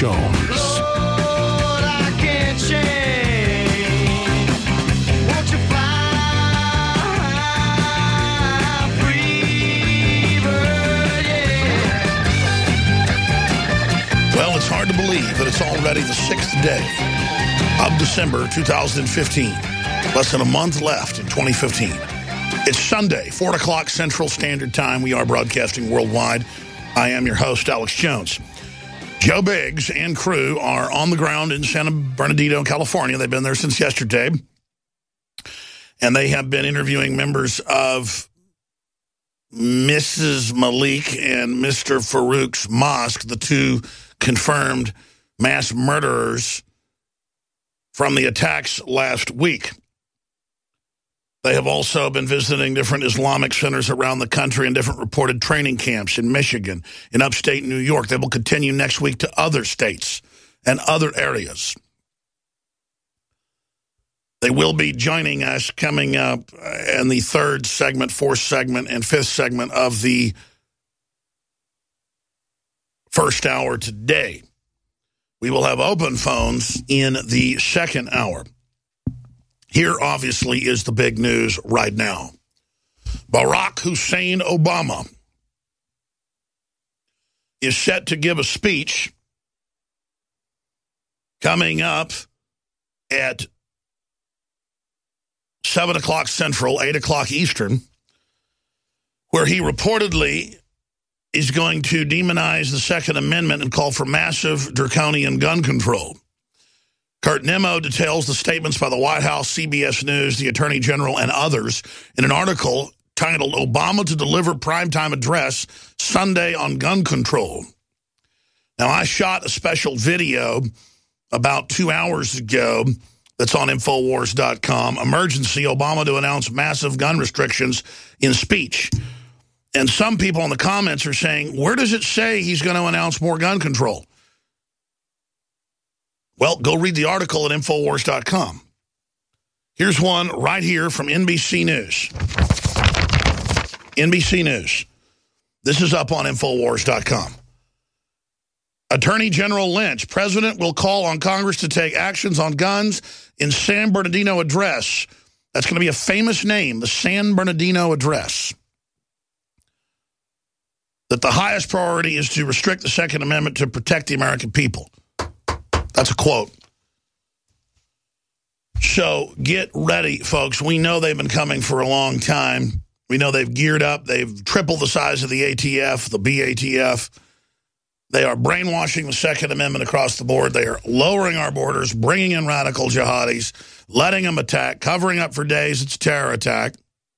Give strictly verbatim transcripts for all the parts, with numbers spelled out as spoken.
Jones. Well, it's hard to believe that it's already the sixth day of December two thousand fifteen. Less than a month left in twenty fifteen. It's Sunday, four o'clock Central Standard Time. We are broadcasting worldwide. I am your host, Alex Jones. Joe Biggs and crew are on the ground in San Bernardino, California. They've been there since yesterday. And they have been interviewing members of Missus Malik and Mister Farouk's mosque, the two confirmed mass murderers from the attacks last week. They have also been visiting different Islamic centers around the country and different reported training camps in Michigan, in upstate New York. They will continue next week to other states and other areas. They will be joining us coming up in the third segment, fourth segment, and fifth segment of the first hour today. We will have open phones in the second hour. Here, obviously, is the big news right now. Barack Hussein Obama is set to give a speech coming up at seven o'clock Central, eight o'clock Eastern, where he reportedly is going to demonize the Second Amendment and call for massive draconian gun control. Kurt Nimmo details the statements by the White House, C B S News, the Attorney General, and others in an article titled Obama to Deliver Primetime Address Sunday on Gun Control. Now, I shot a special video about two hours ago that's on Infowars dot com. Emergency, Obama to announce massive gun restrictions in speech. And some people in the comments are saying, where does it say he's going to announce more gun control? Well, go read the article at Infowars dot com. Here's one right here from N B C News. N B C News. This is up on Infowars dot com. Attorney General Lynch, President will call on Congress to take actions on guns in San Bernardino Address. That's going to be a famous name, the San Bernardino Address. That the highest priority is to restrict the Second Amendment to protect the American people. That's a quote. So get ready, folks. We know they've been coming for a long time. We know they've geared up. They've tripled the size of the A T F, the B A T F. They are brainwashing the Second Amendment across the board. They are lowering our borders, bringing in radical jihadis, letting them attack, covering up for days it's a terror attack,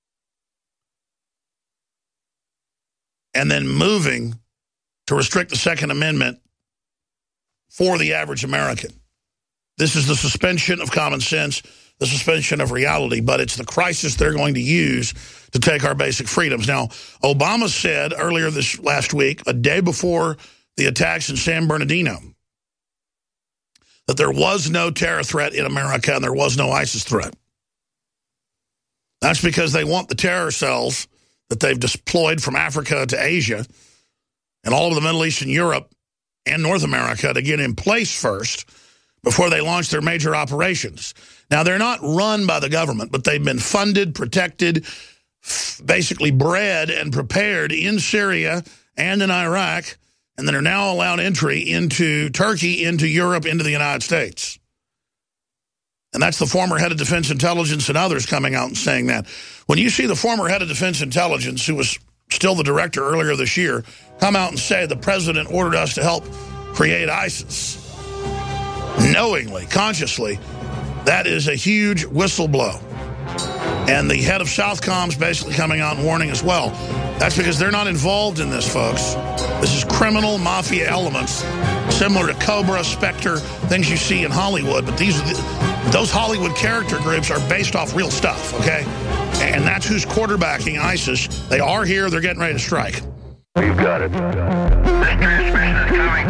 and then moving to restrict the Second Amendment for the average American. This is the suspension of common sense, the suspension of reality, but it's the crisis they're going to use to take our basic freedoms. Now, Obama said earlier this last week, a day before the attacks in San Bernardino, that there was no terror threat in America and there was no ISIS threat. That's because they want the terror cells that they've deployed from Africa to Asia and all of the Middle East and Europe and North America to get in place first before they launch their major operations. Now, they're not run by the government, but they've been funded, protected, basically bred and prepared in Syria and in Iraq, and then are now allowed entry into Turkey, into Europe, into the United States. And that's the former head of Defense Intelligence and others coming out and saying that. When you see the former head of Defense Intelligence, who was still the director earlier this year, come out and say the president ordered us to help create ISIS, knowingly, consciously, that is a huge whistleblow. And the head of Southcom's basically coming out and warning as well. That's because they're not involved in this, folks. This is criminal mafia elements, similar to Cobra, Spectre, things you see in Hollywood. But these, are the, those Hollywood character groups are based off real stuff, okay? And that's who's quarterbacking ISIS. They are here. They're getting ready to strike. You've got it. This transmission is coming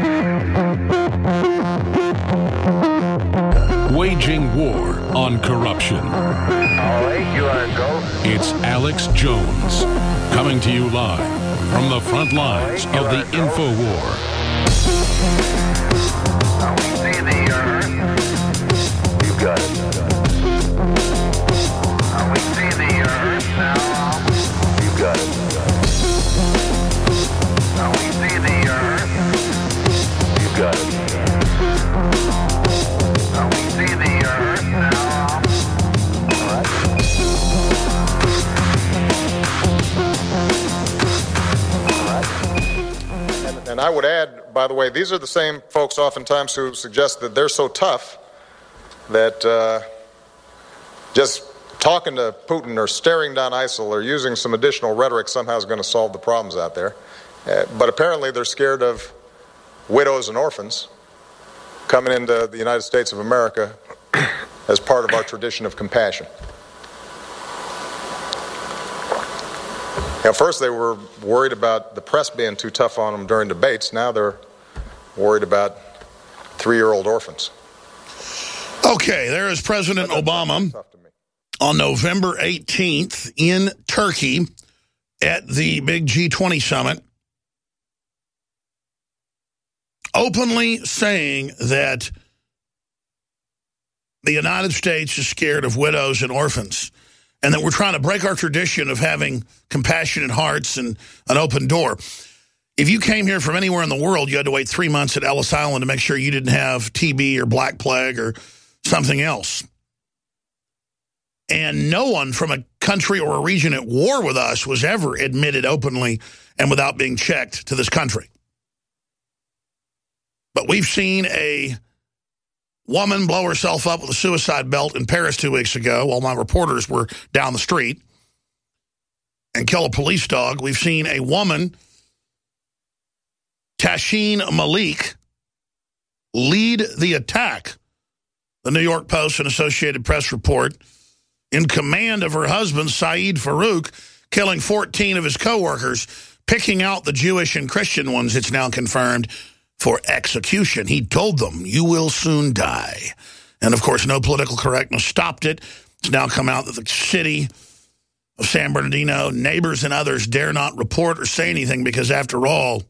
to you. Waging war on corruption. All right, you are go. It's Alex Jones, coming to you live from the front lines of the InfoWar. Now we see the earth. You got it. Now we see the earth now. You got it. Now we see the earth. You got it. Now we see the earth now. All right. And, and I would add, by the way, these are the same folks oftentimes who suggest that they're so tough that uh, just talking to Putin or staring down ISIL or using some additional rhetoric somehow is going to solve the problems out there. Uh, but apparently they're scared of widows and orphans coming into the United States of America as part of our tradition of compassion. At first they were worried about the press being too tough on them during debates. Now they're worried about three-year-old orphans. Okay, there is President Obama on November eighteenth in Turkey at the big G twenty summit, openly saying that the United States is scared of widows and orphans, and that we're trying to break our tradition of having compassionate hearts and an open door. If you came here from anywhere in the world, you had to wait three months at Ellis Island to make sure you didn't have T B or Black Plague or something else. And no one from a country or a region at war with us was ever admitted openly and without being checked to this country. But we've seen a woman blow herself up with a suicide belt in Paris two weeks ago while my reporters were down the street and kill a police dog. We've seen a woman, Tashin Malik, lead the attack, the New York Post and Associated Press report, in command of her husband, Saeed Farouk, killing fourteen of his co-workers, picking out the Jewish and Christian ones, it's now confirmed, for execution. He told them, you will soon die. And, of course, no political correctness stopped it. It's now come out that the city of San Bernardino, neighbors and others dare not report or say anything because, after all,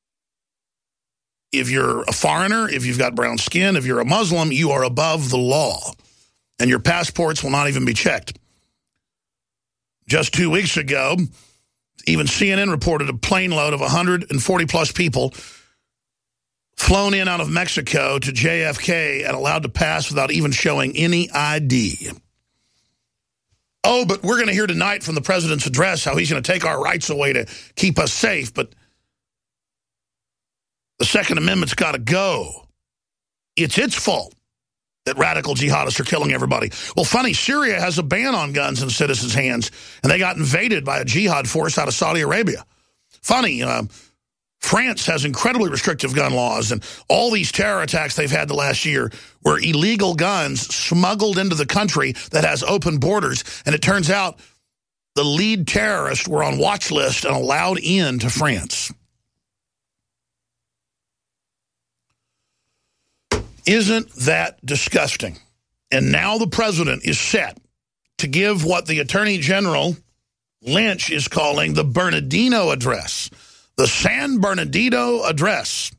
if you're a foreigner, if you've got brown skin, if you're a Muslim, you are above the law. And your passports will not even be checked. Just two weeks ago, even C N N reported a plane load of one hundred forty plus people flown in out of Mexico to J F K and allowed to pass without even showing any I D. Oh, but we're going to hear tonight from the president's address how he's going to take our rights away to keep us safe, but the Second Amendment's got to go. It's its fault that radical jihadists are killing everybody. Well, funny, Syria has a ban on guns in citizens' hands, and they got invaded by a jihad force out of Saudi Arabia. Funny, uh, France has incredibly restrictive gun laws, and all these terror attacks they've had the last year were illegal guns smuggled into the country that has open borders, and it turns out the lead terrorists were on watch list and allowed in to France. Isn't that disgusting? And now the president is set to give what the Attorney General Lynch is calling the Bernardino Address, the San Bernardino Address,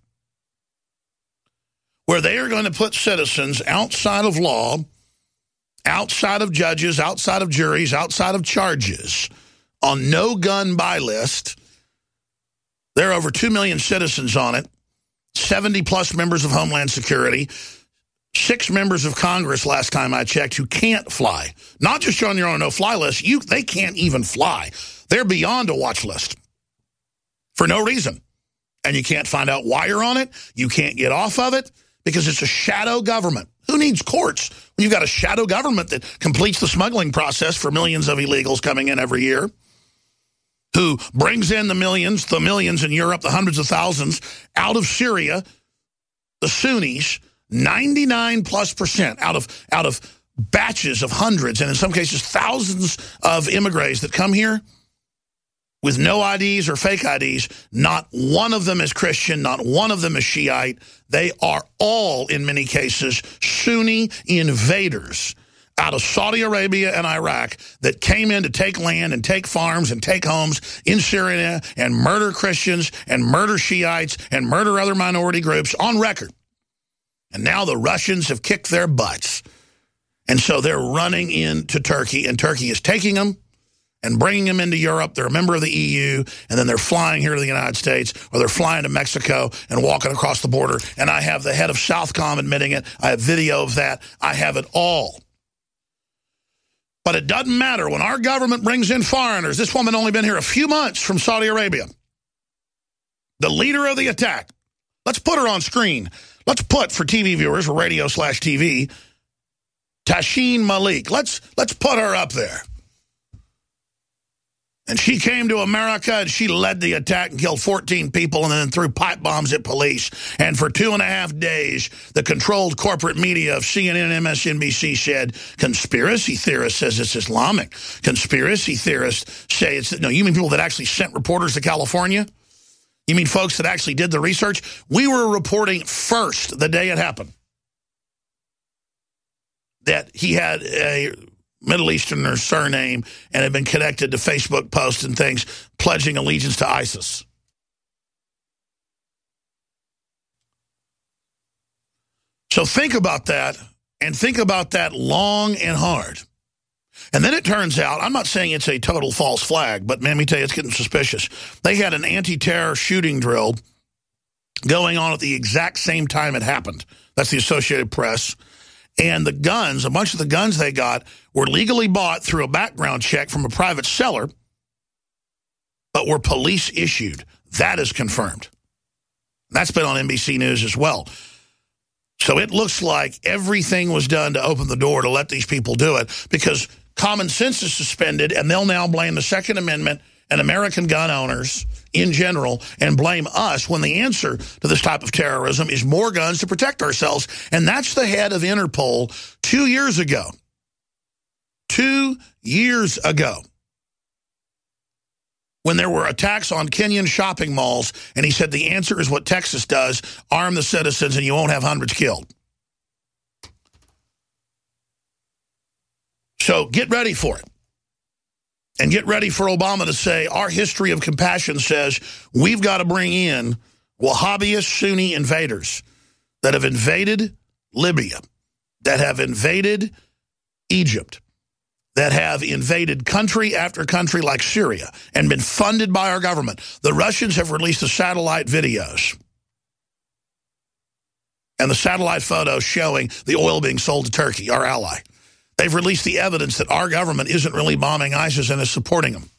where they are going to put citizens outside of law, outside of judges, outside of juries, outside of charges, on no gun buy list. There are over two million citizens on it. seventy plus members of Homeland Security, six members of Congress last time I checked who can't fly. Not just on your own no-fly list, you, they can't even fly. They're beyond a watch list for no reason. And you can't find out why you're on it. You can't get off of it because it's a shadow government. Who needs courts when you've got a shadow government that completes the smuggling process for millions of illegals coming in every year? Who brings in the millions, the millions in Europe, the hundreds of thousands out of Syria, the Sunnis, ninety-nine plus percent out of, out of batches of hundreds, and in some cases thousands of immigrants that come here with no I Ds or fake I Ds. Not one of them is Christian, not one of them is Shiite. They are all, in many cases, Sunni invaders out of Saudi Arabia and Iraq that came in to take land and take farms and take homes in Syria and murder Christians and murder Shiites and murder other minority groups on record. And now the Russians have kicked their butts. And so they're running into Turkey, and Turkey is taking them and bringing them into Europe. They're a member of the E U, and then they're flying here to the United States, or they're flying to Mexico and walking across the border. And I have the head of Southcom admitting it. I have video of that. I have it all. But it doesn't matter. When our government brings in foreigners, this woman only been here a few months from Saudi Arabia, the leader of the attack. Let's put her on screen. Let's put, for T V viewers, or radio slash T V, Tashin Malik. Let's, let's put her up there. And she came to America, and she led the attack and killed fourteen people and then threw pipe bombs at police. And for two and a half days, the controlled corporate media of C N N and M S N B C said, conspiracy theorists says it's Islamic. Conspiracy theorists say it's... No, you mean people that actually sent reporters to California? You mean folks that actually did the research? We were reporting first the day it happened that he had a Middle Easterner surname and had been connected to Facebook posts and things pledging allegiance to ISIS. So think about that, and think about that long and hard. And then it turns out, I'm not saying it's a total false flag, but man, let me tell you, it's getting suspicious. They had an anti-terror shooting drill going on at the exact same time it happened. That's the Associated Press. And the guns, a bunch of the guns they got, were legally bought through a background check from a private seller, but were police issued. That is confirmed. That's been on N B C News as well. So it looks like everything was done to open the door to let these people do it, because common sense is suspended, and they'll now blame the Second Amendment and American gun owners in general and blame us when the answer to this type of terrorism is more guns to protect ourselves. And that's the head of Interpol two years ago. Two years ago. When there were attacks on Kenyan shopping malls, and he said the answer is what Texas does, arm the citizens and you won't have hundreds killed. So get ready for it. And get ready for Obama to say, our history of compassion says we've got to bring in Wahhabist Sunni invaders that have invaded Libya, that have invaded Egypt, that have invaded country after country like Syria and been funded by our government. The Russians have released the satellite videos and the satellite photos showing the oil being sold to Turkey, our ally. They've released the evidence that our government isn't really bombing ISIS and is supporting them.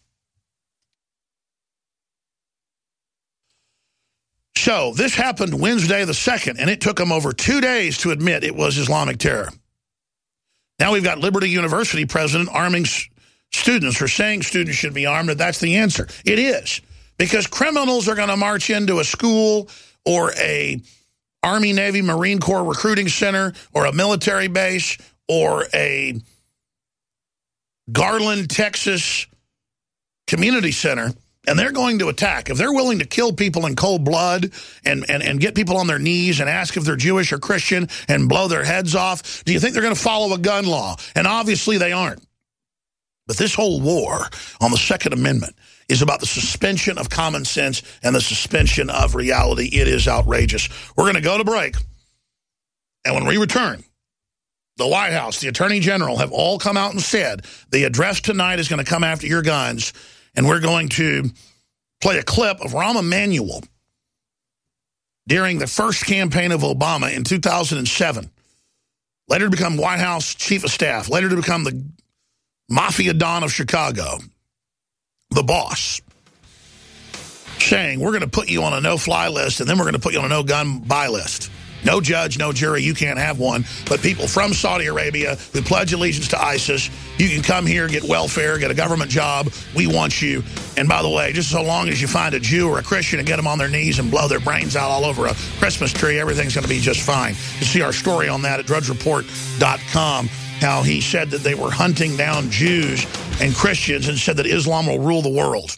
So this happened Wednesday the second, and it took them over two days to admit it was Islamic terror. Now we've got Liberty University president arming students, or saying students should be armed, and that's the answer. It is, because criminals are going to march into a school or a Army, Navy, Marine Corps recruiting center or a military base or a Garland, Texas community center, and they're going to attack. If they're willing to kill people in cold blood and, and, and get people on their knees and ask if they're Jewish or Christian and blow their heads off, do you think they're going to follow a gun law? And obviously they aren't. But this whole war on the Second Amendment is about the suspension of common sense and the suspension of reality. It is outrageous. We're going to go to break. And when we return, the White House, the Attorney General have all come out and said the address tonight is going to come after your guns. And we're going to play a clip of Rahm Emanuel during the first campaign of Obama in two thousand seven. Later to become White House Chief of Staff. Later to become the Mafia Don of Chicago. The boss. Saying, we're going to put you on a no-fly list, and then we're going to put you on a no-gun buy list. No judge, no jury, you can't have one. But people from Saudi Arabia who pledge allegiance to ISIS, you can come here, get welfare, get a government job. We want you. And by the way, just so long as you find a Jew or a Christian and get them on their knees and blow their brains out all over a Christmas tree, everything's going to be just fine. You see our story on that at drudge report dot com, how he said that they were hunting down Jews and Christians and said that Islam will rule the world.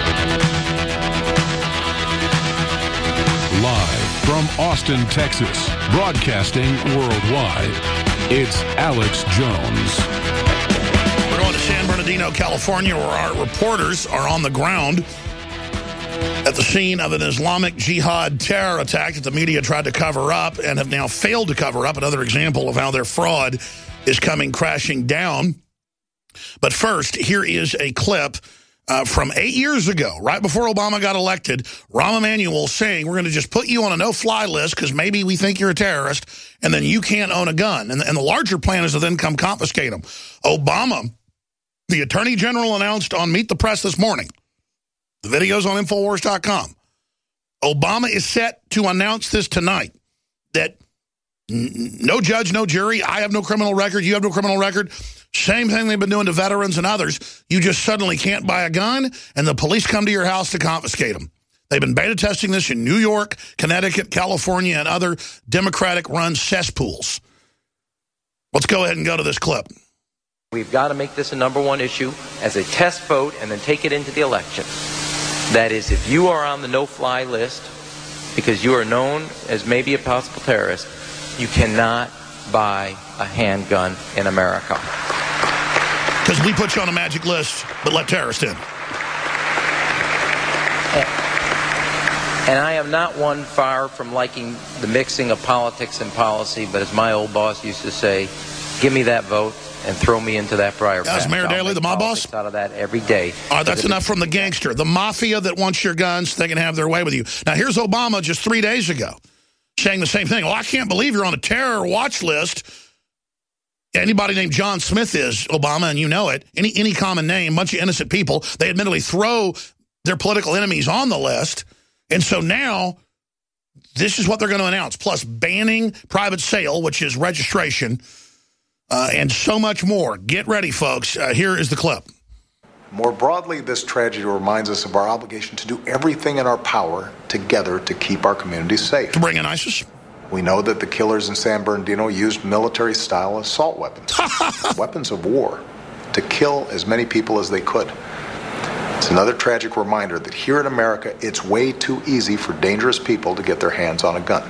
Live from Austin, Texas, broadcasting worldwide, it's Alex Jones. We're going to San Bernardino, California, where our reporters are on the ground at the scene of an Islamic Jihad terror attack that the media tried to cover up and have now failed to cover up. Another example of how their fraud is coming crashing down. But first, here is a clip uh, from eight years ago, right before Obama got elected. Rahm Emanuel saying, we're going to just put you on a no-fly list because maybe we think you're a terrorist, and then you can't own a gun. And, and the larger plan is to then come confiscate them. Obama, the Attorney General, announced on Meet the Press this morning, the video's on Infowars dot com. Obama is set to announce this tonight, that n no judge, no jury, I have no criminal record, you have no criminal record. Same thing they've been doing to veterans and others. You just suddenly can't buy a gun, and the police come to your house to confiscate them. They've been beta testing this in New York, Connecticut, California, and other Democratic-run cesspools. Let's go ahead and go to this clip. We've got to make this a number one issue as a test vote and then take it into the election. That is, if you are on the no-fly list because you are known as maybe a possible terrorist, you cannot buy a handgun in America. Because we put you on a magic list, but let terrorists in. And, and I am not one far from liking the mixing of politics and policy, but as my old boss used to say, give me that vote and throw me into that briar patch. That's Mayor Daley, the mob boss? Out of that every day. All right, that's enough from the gangster. The mafia that wants your guns, they can have their way with you. Now, here's Obama just three days ago saying the same thing. Well, I can't believe you're on a terror watch list. Anybody named John Smith is, Obama, and you know it. Any, any common name, bunch of innocent people. They admittedly throw their political enemies on the list. And so now, this is what they're going to announce. Plus banning private sale, which is registration, Uh, and so much more. Get ready, folks. Uh, here is the clip. More broadly, this tragedy reminds us of our obligation to do everything in our power together to keep our communities safe. To bring in ISIS? We know that the killers in San Bernardino used military-style assault weapons, weapons of war, to kill as many people as they could. It's another tragic reminder that here in America, it's way too easy for dangerous people to get their hands on a gun.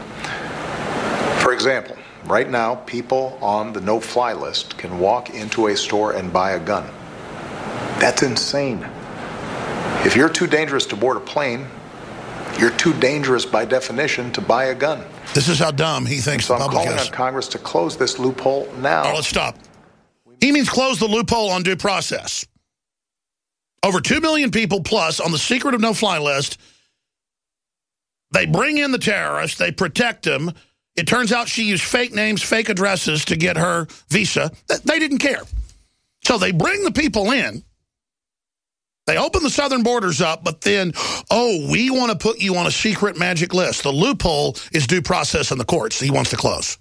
For example, right now, people on the no-fly list can walk into a store and buy a gun. That's insane. If you're too dangerous to board a plane, you're too dangerous by definition to buy a gun. This is how dumb he thinks so the I'm public calling is. on Congress to close this loophole now. Oh, let's stop. He means close the loophole on due process. Over two million people plus on the secret of no-fly list. They bring in the terrorists. They protect them. It turns out she used fake names, fake addresses to get her visa. They didn't care. So they bring the people in. They open the southern borders up, but then, oh, we want to put you on a secret magic list. The loophole is due process in the courts. He wants to close.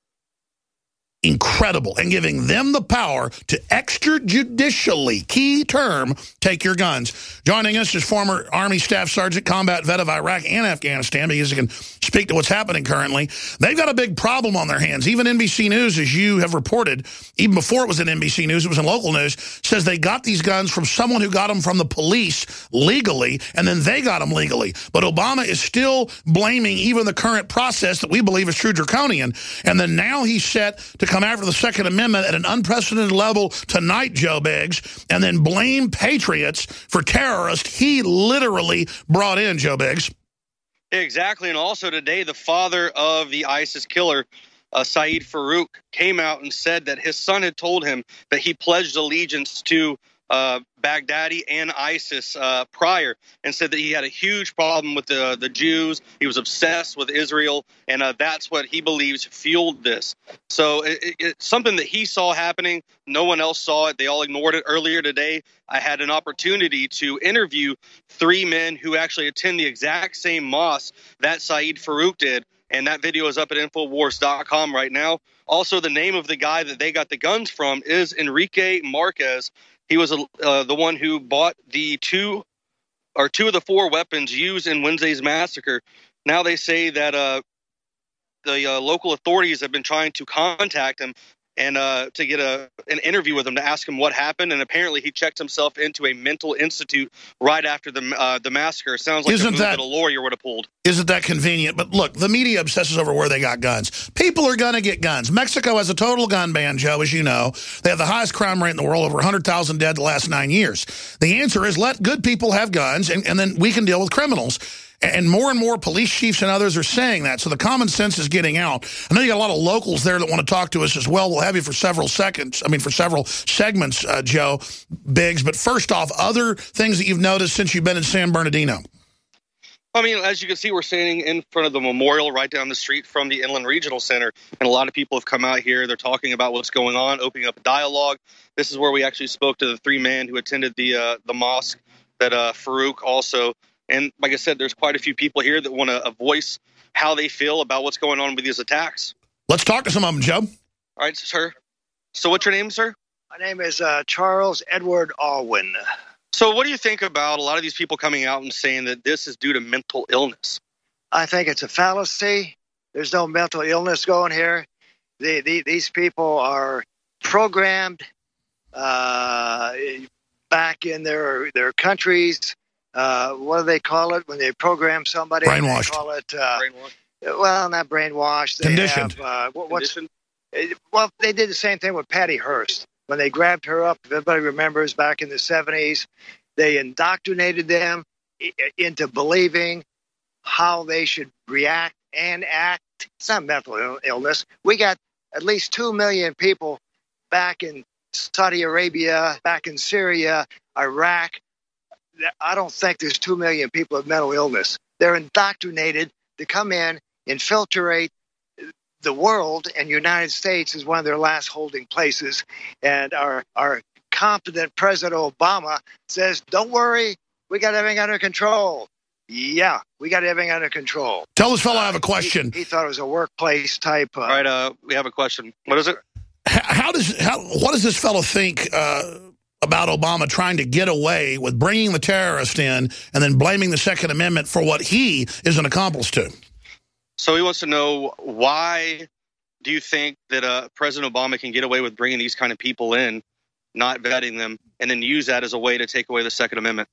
Incredible. And giving them the power to extrajudicially, key term, take your guns. Joining us is former Army Staff Sergeant, combat vet of Iraq and Afghanistan, because he can speak to what's happening currently. They've got a big problem on their hands. Even N B C News, as you have reported, even before it was in N B C News, it was in local news, says they got these guns from someone who got them from the police legally, and then they got them legally. But Obama is still blaming even the current process that we believe is true draconian. And then now he's set to come after the Second Amendment at an unprecedented level tonight, Joe Biggs, and then blame patriots for terrorists he literally brought in, Joe Biggs. Exactly, and also today the father of the ISIS killer, uh, Saeed Farouk, came out and said that his son had told him that he pledged allegiance to uh, Baghdadi and ISIS uh, prior, and said that he had a huge problem with the the Jews. He was obsessed with Israel, and uh, that's what he believes fueled this. So it, it, it's something that he saw happening. No one else saw it. They all ignored it. Earlier today, I had an opportunity to interview three men who actually attend the exact same mosque that Saeed Farouk did, and that video is up at Infowars dot com right now. Also, the name of the guy that they got the guns from is Enrique Marquez. He was uh, the one who bought the two or two of the four weapons used in Wednesday's massacre. Now they say that uh, the uh, local authorities have been trying to contact him, and uh, to get a an interview with him to ask him what happened. And apparently he checked himself into a mental institute right after the uh, the massacre. Sounds like Isn't a move that, that a lawyer would have pulled. Isn't that convenient? But look, the media obsesses over where they got guns. People are going to get guns. Mexico has a total gun ban, Joe, as you know. They have the highest crime rate in the world, over one hundred thousand dead the last nine years. The answer is let good people have guns, and, and then we can deal with criminals. And more and more police chiefs and others are saying that. So the common sense is getting out. I know you got a lot of locals there that want to talk to us as well. We'll have you for several seconds. I mean, for several segments, uh, Joe Biggs. But first off, other things that you've noticed since you've been in San Bernardino. I mean, as you can see, we're standing in front of the memorial right down the street from the Inland Regional Center. And a lot of people have come out here. They're talking about what's going on, opening up a dialogue. This is where we actually spoke to the three men who attended the uh, the mosque that uh, Farouk also. And like I said, there's quite a few people here that want to voice how they feel about what's going on with these attacks. Let's talk to some of them, Joe. All right, sir. So what's your name, sir? My name is uh, Charles Edward Alwyn. So what do you think about a lot of these people coming out and saying that this is due to mental illness? I think it's a fallacy. There's no mental illness going here. The, the, these people are programmed uh, back in their their countries. Uh, what do they call it when they program somebody? Brainwashed. They call it, uh, Brainwashed. well, not brainwashed. They Conditioned. Have, uh, what, what's, Conditioned. well, they did the same thing with Patty Hearst. When they grabbed her up, if everybody remembers back in the seventies, they indoctrinated them into believing how they should react and act. It's not mental illness. We got at least two million people back in Saudi Arabia, back in Syria, Iraq. I don't think there's two million people with mental illness. They're indoctrinated to come in, infiltrate the world, and United States is one of their last holding places. And our our competent President Obama says, don't worry, we got everything under control. Yeah, we got everything under control. Tell this fellow I have a question. He, he thought it was a workplace type. Uh, All right, uh, we have a question. What is it? How, how does how what does this fellow think uh, about Obama trying to get away with bringing the terrorist in and then blaming the Second Amendment for what he is an accomplice to? So he wants to know, why do you think that uh, President Obama can get away with bringing these kind of people in, not vetting them, and then use that as a way to take away the Second Amendment?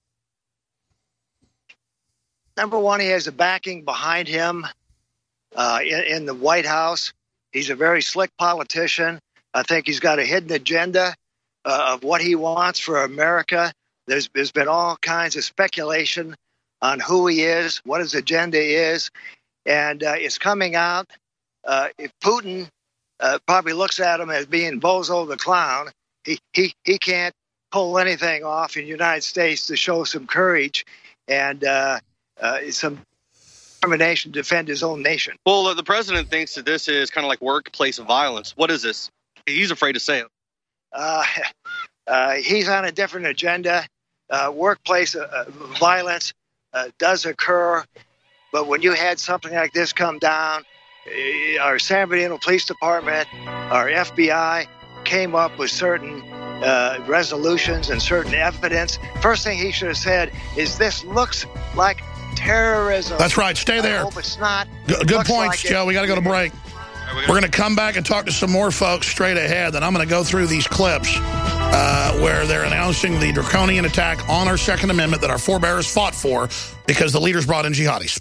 Number one, he has the backing behind him uh, in, in the White House. He's a very slick politician. I think he's got a hidden agenda uh, of what he wants for America. There's, there's been all kinds of speculation on who he is, what his agenda is, and uh, it's coming out. Uh, if Putin uh, probably looks at him as being Bozo the Clown, he, he, he can't pull anything off in the United States to show some courage and uh, uh, some determination to defend his own nation. Well, uh, the president thinks that this is kind of like workplace violence. What is this? He's afraid to say it. Uh, uh, he's on a different agenda. Uh, workplace uh, violence uh, does occur, but when you had something like this come down, uh, our San Bernardino Police Department, our F B I came up with certain uh, resolutions and certain evidence. First thing he should have said is, this looks like terrorism. That's right. Stay there. I hope it's not. G- good Looks points, like Joe. it. We got to go to break. We're going to come back and talk to some more folks straight ahead. Then I'm going to go through these clips uh, where they're announcing the draconian attack on our Second Amendment that our forebears fought for because the leaders brought in jihadis.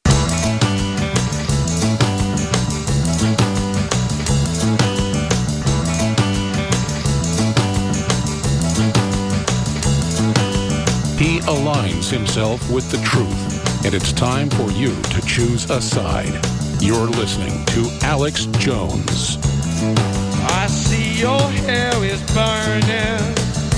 He aligns himself with the truth, and it's time for you to choose a side. You're listening to Alex Jones. I see your hair is burning.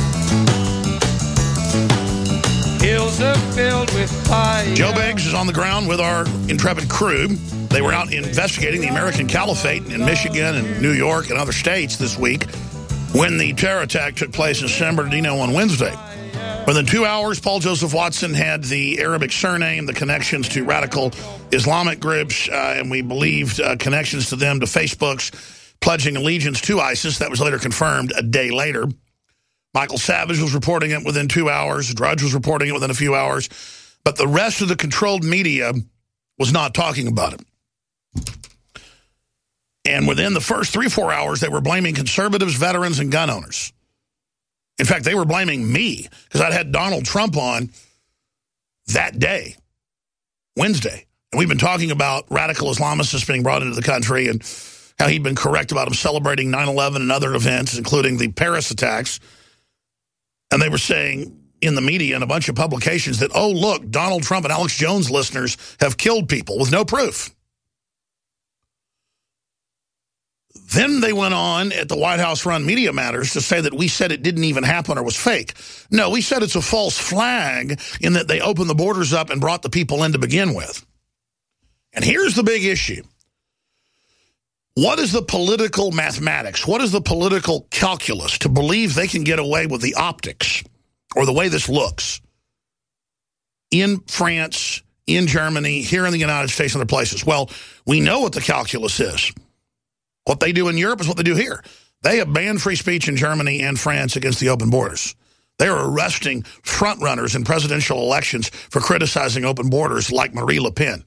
Hills are filled with fire. Joe Biggs is on the ground with our intrepid crew. They were out investigating the American Caliphate in Michigan and New York and other states this week when the terror attack took place in San Bernardino on Wednesday. Within two hours, Paul Joseph Watson had the Arabic surname, the connections to radical Islamic groups, uh, and we believed uh, connections to them to Facebook's pledging allegiance to ISIS. That was later confirmed a day later. Michael Savage was reporting it within two hours. Drudge was reporting it within a few hours. But the rest of the controlled media was not talking about it. And within the first three, four hours, they were blaming conservatives, veterans, and gun owners. In fact, they were blaming me because I'd had Donald Trump on that day, Wednesday. And we've been talking about radical Islamists being brought into the country and how he'd been correct about them celebrating nine eleven and other events, including the Paris attacks. And they were saying in the media and a bunch of publications that, oh, look, Donald Trump and Alex Jones listeners have killed people with no proof. Then they went on at the White House run Media Matters to say that we said it didn't even happen or was fake. No, we said it's a false flag in that they opened the borders up and brought the people in to begin with. And here's the big issue. What is the political mathematics? What is the political calculus to believe they can get away with the optics or the way this looks in France, in Germany, here in the United States, and other places? Well, we know what the calculus is. What they do in Europe is what they do here. They have banned free speech in Germany and France against the open borders. They are arresting frontrunners in presidential elections for criticizing open borders like Marie Le Pen.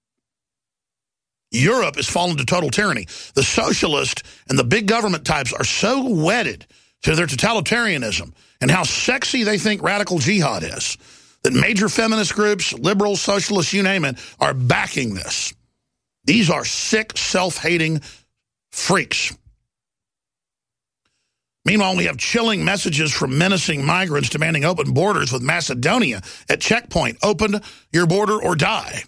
Europe has fallen to total tyranny. The socialist and the big government types are so wedded to their totalitarianism and how sexy they think radical jihad is that major feminist groups, liberals, socialists, you name it, are backing this. These are sick, self-hating freaks. Meanwhile, we have chilling messages from menacing migrants demanding open borders with Macedonia at checkpoint. Open your border or die.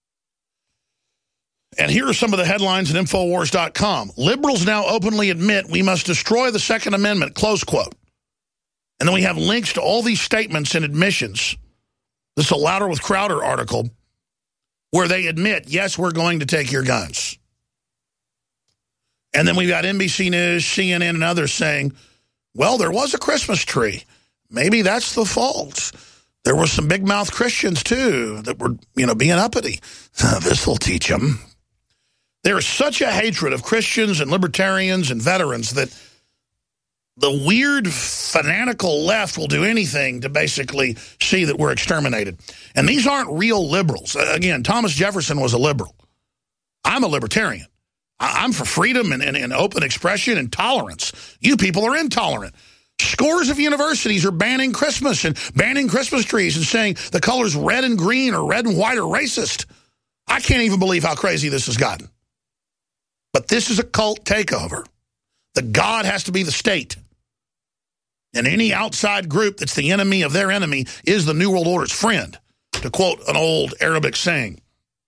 And here are some of the headlines at Infowars dot com. Liberals now openly admit we must destroy the Second Amendment, close quote. And then we have links to all these statements and admissions. This is a Louder with Crowder article where they admit, yes, we're going to take your guns. And then we've got N B C News, C N N, and others saying, well, there was a Christmas tree. Maybe that's the fault. There were some big-mouth Christians, too, that were, you know, being uppity. This will teach them. There is such a hatred of Christians and libertarians and veterans that the weird, fanatical left will do anything to basically see that we're exterminated. And these aren't real liberals. Again, Thomas Jefferson was a liberal. I'm a libertarian. I'm for freedom and, and, and open expression and tolerance. You people are intolerant. Scores of universities are banning Christmas and banning Christmas trees and saying the colors red and green or red and white are racist. I can't even believe how crazy this has gotten. But this is a cult takeover. The God has to be the state. And any outside group that's the enemy of their enemy is the New World Order's friend, to quote an old Arabic saying.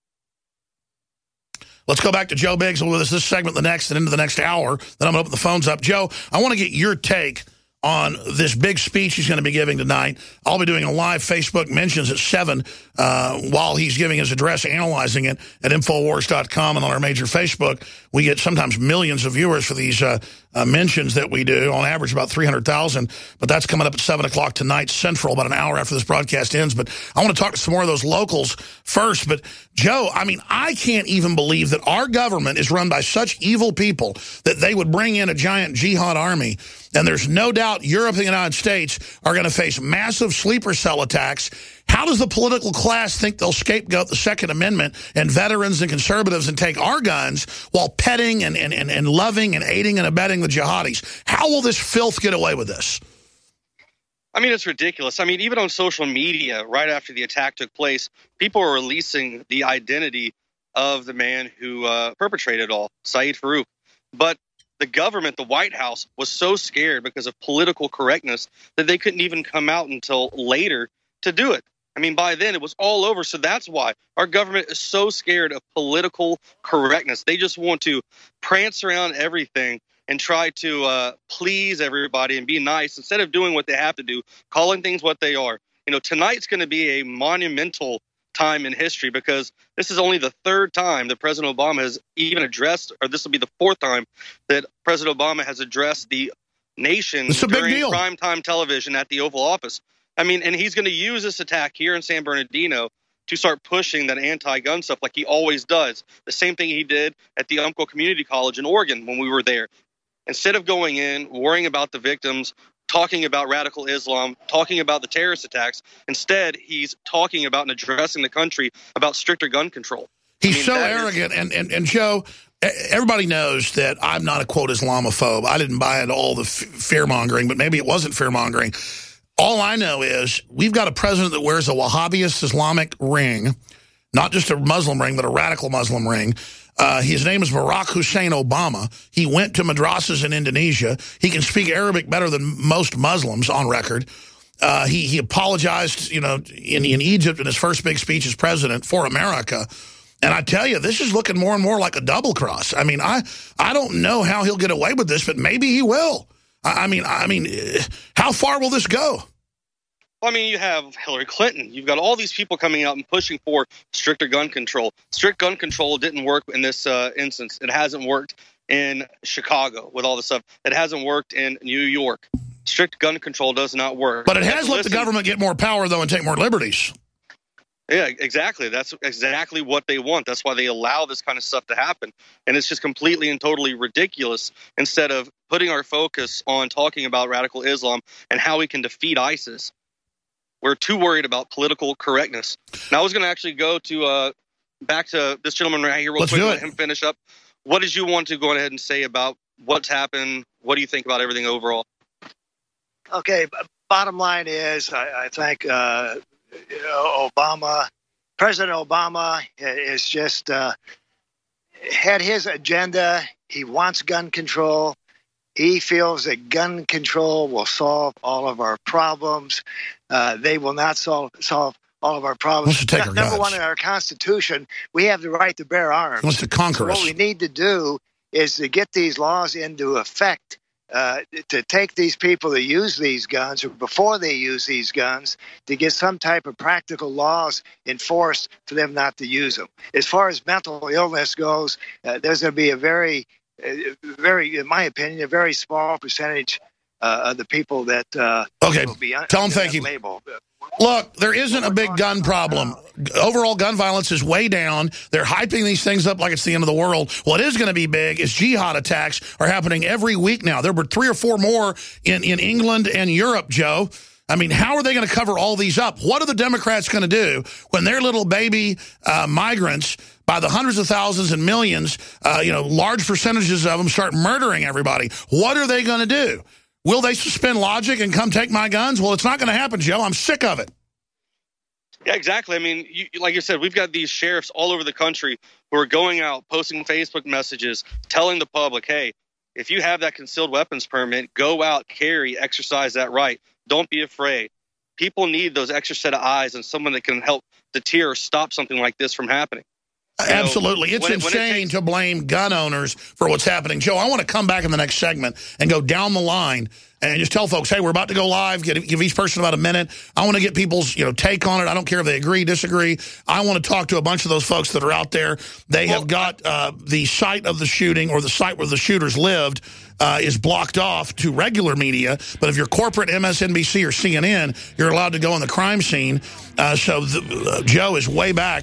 Let's go back to Joe Biggs with us this segment, the next, and into the next hour. Then I'm going to open the phones up. Joe, I want to get your take on this big speech he's going to be giving tonight. I'll be doing a live Facebook mentions at seven uh, while he's giving his address, analyzing it at Infowars dot com and on our major Facebook. We get sometimes millions of viewers for these uh, uh, mentions that we do, on average about three hundred thousand. But that's coming up at seven o'clock tonight Central, about an hour after this broadcast ends. But I want to talk to some more of those locals first. But, Joe, I mean, I can't even believe that our government is run by such evil people that they would bring in a giant jihad army. And there's no doubt Europe and the United States are going to face massive sleeper cell attacks. How does the political class think they'll scapegoat the Second Amendment and veterans and conservatives and take our guns while petting and, and, and, and loving and aiding and abetting the jihadis? How will this filth get away with this? I mean, it's ridiculous. I mean, even on social media, right after the attack took place, people are releasing the identity of the man who uh, perpetrated it all, Saeed Farook. But the government, the White House, was so scared because of political correctness that they couldn't even come out until later to do it. I mean, by then it was all over. So that's why our government is so scared of political correctness. They just want to prance around everything and try to uh, please everybody and be nice instead of doing what they have to do, calling things what they are. You know, tonight's going to be a monumental time in history because this is only the third time that President Obama has even addressed, or this will be the fourth time that President Obama has addressed the nation during primetime television at the Oval Office. I mean, and he's going to use this attack here in San Bernardino to start pushing that anti-gun stuff like he always does. The same thing he did at the Umpqua Community College in Oregon when we were there. Instead of going in, worrying about the victims, talking about radical Islam, talking about the terrorist attacks, instead he's talking about and addressing the country about stricter gun control. He's I mean, so arrogant. Is... And, and, and Joe, everybody knows that I'm not a, quote, Islamophobe. I didn't buy into all the f- fear-mongering, but maybe it wasn't fear-mongering. All I know is we've got a president that wears a Wahhabist Islamic ring, not just a Muslim ring, but a radical Muslim ring. Uh, his name is Barack Hussein Obama. He went to madrasas in Indonesia. He can speak Arabic better than most Muslims on record. Uh, he, he apologized, you know, in, in Egypt in his first big speech as president for America. And I tell you, this is looking more and more like a double cross. I mean, I I don't know how he'll get away with this, but maybe he will. I, I mean, I mean, how far will this go? Well, I mean, you have Hillary Clinton. You've got all these people coming out and pushing for stricter gun control. Strict gun control didn't work in this uh, instance. It hasn't worked in Chicago with all this stuff. It hasn't worked in New York. Strict gun control does not work. But it has let the government get more power, though, and take more liberties. Yeah, exactly. That's exactly what they want. That's why they allow this kind of stuff to happen. And it's just completely and totally ridiculous instead of putting our focus on talking about radical Islam and how we can defeat ISIS. We're too worried about political correctness. Now, I was going to actually go to uh, back to this gentleman right here real Let's quick, do let it. him finish up. What did you want to go ahead and say about what's happened? What do you think about everything overall? Okay, b- bottom line is, I, I think uh, you know, Obama, President Obama is just uh, had his agenda. He wants gun control. He feels that gun control will solve all of our problems. Uh, they will not solve solve all of our problems. Wants to take No- our Number guns. one, in our Constitution, we have the right to bear arms. He wants to conquer So us. what we need to do is to get these laws into effect, uh, to take these people that use these guns, or before they use these guns, to get some type of practical laws enforced for them not to use them. As far as mental illness goes, uh, there's going to be a very, uh, very, in my opinion, a very small percentage uh, of the people that uh, Okay, will be un- tell 'em under thank that you. label. Look, there isn't a big gun problem. Overall gun violence is way down. They're hyping these things up like it's the end of the world. What is going to be big is jihad attacks are happening every week now. There were three or four more in, in England and Europe, Joe. I mean, how are they going to cover all these up? What are the Democrats going to do when their little baby uh, migrants, by the hundreds of thousands and millions, uh, you know, large percentages of them start murdering everybody? What are they going to do? Will they suspend logic and come take my guns? Well, it's not going to happen, Joe. I'm sick of it. Yeah, exactly. I mean, you, like you said, we've got these sheriffs all over the country who are going out, posting Facebook messages, telling the public, hey, if you have that concealed weapons permit, go out, carry, exercise that right. Don't be afraid. People need those extra set of eyes and someone that can help deter or stop something like this from happening. You know, Absolutely. It's when it- when it insane takes- to blame gun owners for what's happening. Joe, I want to come back in the next segment and go down the line and just tell folks, hey, we're about to go live. Get, give each person about a minute. I want to get people's you know take on it. I don't care if they agree, disagree. I want to talk to a bunch of those folks that are out there. They Well, have got uh, the site of the shooting or the site where the shooters lived uh, is blocked off to regular media. But if you're corporate M S N B C or C N N, you're allowed to go on the crime scene. Uh, so the, uh, Joe is way back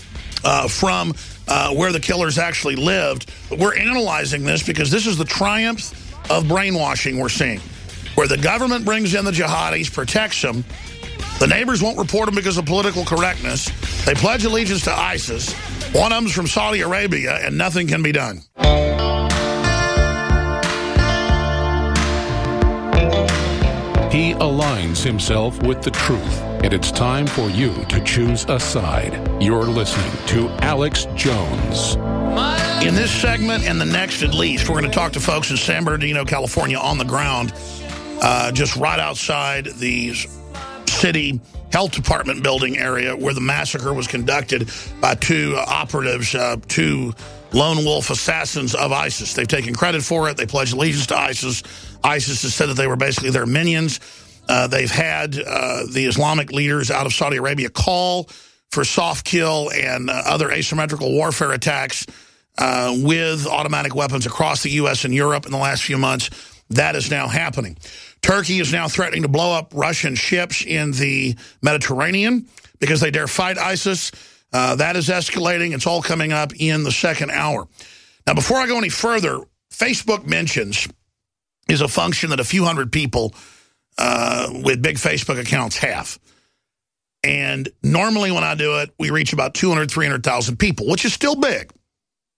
uh, from uh, where the killers actually lived. We're analyzing this because this is the triumph of brainwashing we're seeing, where the government brings in the jihadis, protects them. The neighbors won't report them because of political correctness. They pledge allegiance to ISIS. One of them's from Saudi Arabia, and nothing can be done. He aligns himself with the truth, and it's time for you to choose a side. You're listening to Alex Jones. In this segment and the next at least, we're going to talk to folks in San Bernardino, California, on the ground, uh, just right outside the city health department building area where the massacre was conducted by two uh, operatives, uh, two lone wolf assassins of ISIS. They've taken credit for it. They pledged allegiance to ISIS. ISIS has said that they were basically their minions. Uh, they've had uh, the Islamic leaders out of Saudi Arabia call for soft kill and uh, other asymmetrical warfare attacks uh, with automatic weapons across the U S and Europe in the last few months. That is now happening. Turkey is now threatening to blow up Russian ships in the Mediterranean because they dare fight ISIS. Uh, that is escalating. It's all coming up in the second hour. Now, before I go any further, Facebook mentions is a function that a few hundred people uh, with big Facebook accounts have. And normally when I do it, we reach about two hundred, three hundred thousand people, which is still big.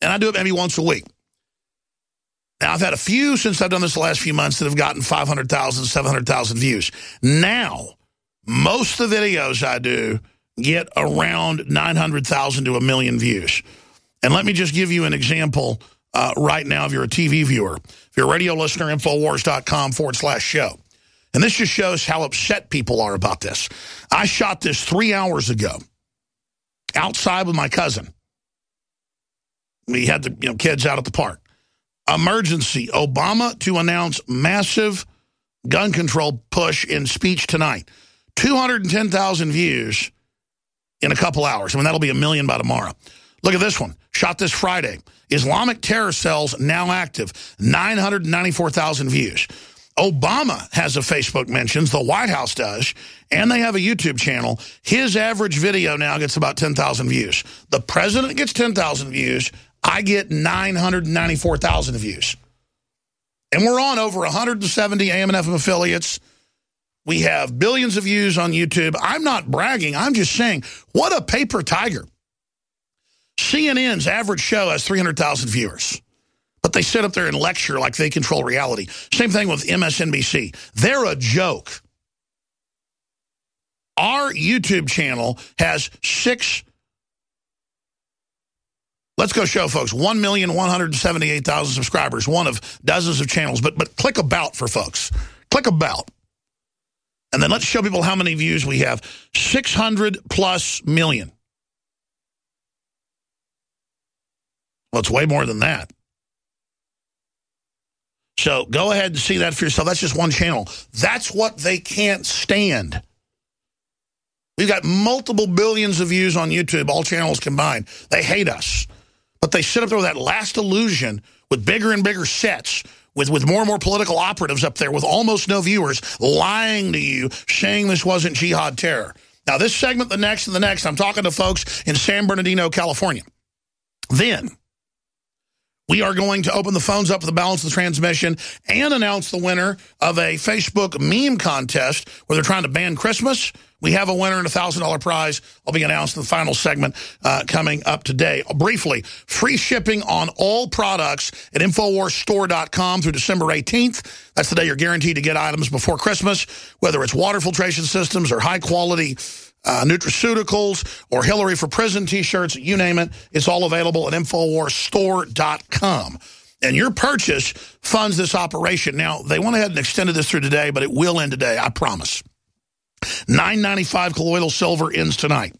And I do it maybe once a week. Now, I've had a few since I've done this the last few months that have gotten five hundred thousand, seven hundred thousand views. Now, most of the videos I do get around nine hundred thousand to a million views. And let me just give you an example uh, right now if you're a T V viewer. If you're a radio listener, Infowars.com forward slash show. And this just shows how upset people are about this. I shot this three hours ago outside with my cousin. We had the you know, kids out at the park. Emergency. Obama to announce massive gun control push in speech tonight. two hundred ten thousand views in a couple hours. I mean, that'll be a million by tomorrow. Look at this one. Shot this Friday. Islamic terror cells now active. nine hundred ninety-four thousand views. Obama has a Facebook mentions. The White House does. And they have a YouTube channel. His average video now gets about ten thousand views. The president gets ten thousand views. I get nine hundred ninety-four thousand views. And we're on over one hundred seventy A M and F M affiliates. We have billions of views on YouTube. I'm not bragging. I'm just saying, what a paper tiger. C N N's average show has three hundred thousand viewers. But they sit up there and lecture like they control reality. Same thing with M S N B C. They're a joke. Our YouTube channel has six... Let's go show, folks. one million one hundred seventy-eight thousand subscribers, one of dozens of channels. But but click about for folks. Click about. And then let's show people how many views we have. six hundred plus million. Well, it's way more than that. So go ahead and see that for yourself. That's just one channel. That's what they can't stand. We've got multiple billions of views on YouTube, all channels combined. They hate us. But they sit up there with that last illusion with bigger and bigger sets, with, with more and more political operatives up there with almost no viewers, lying to you, saying this wasn't jihad terror. Now, this segment, the next, and the next, I'm talking to folks in San Bernardino, California. Then we are going to open the phones up for the balance of the transmission and announce the winner of a Facebook meme contest where they're trying to ban Christmas. We have a winner and a one thousand dollar prize. I'll be announced in the final segment uh, coming up today. Briefly, free shipping on all products at Infowars Store dot com through December eighteenth. That's the day you're guaranteed to get items before Christmas, whether it's water filtration systems or high-quality uh, nutraceuticals or Hillary for Prison T-shirts, you name it. It's all available at Infowars Store dot com. And your purchase funds this operation. Now, they went ahead and extended this through today, but it will end today, I promise. nine ninety-five colloidal silver ends tonight.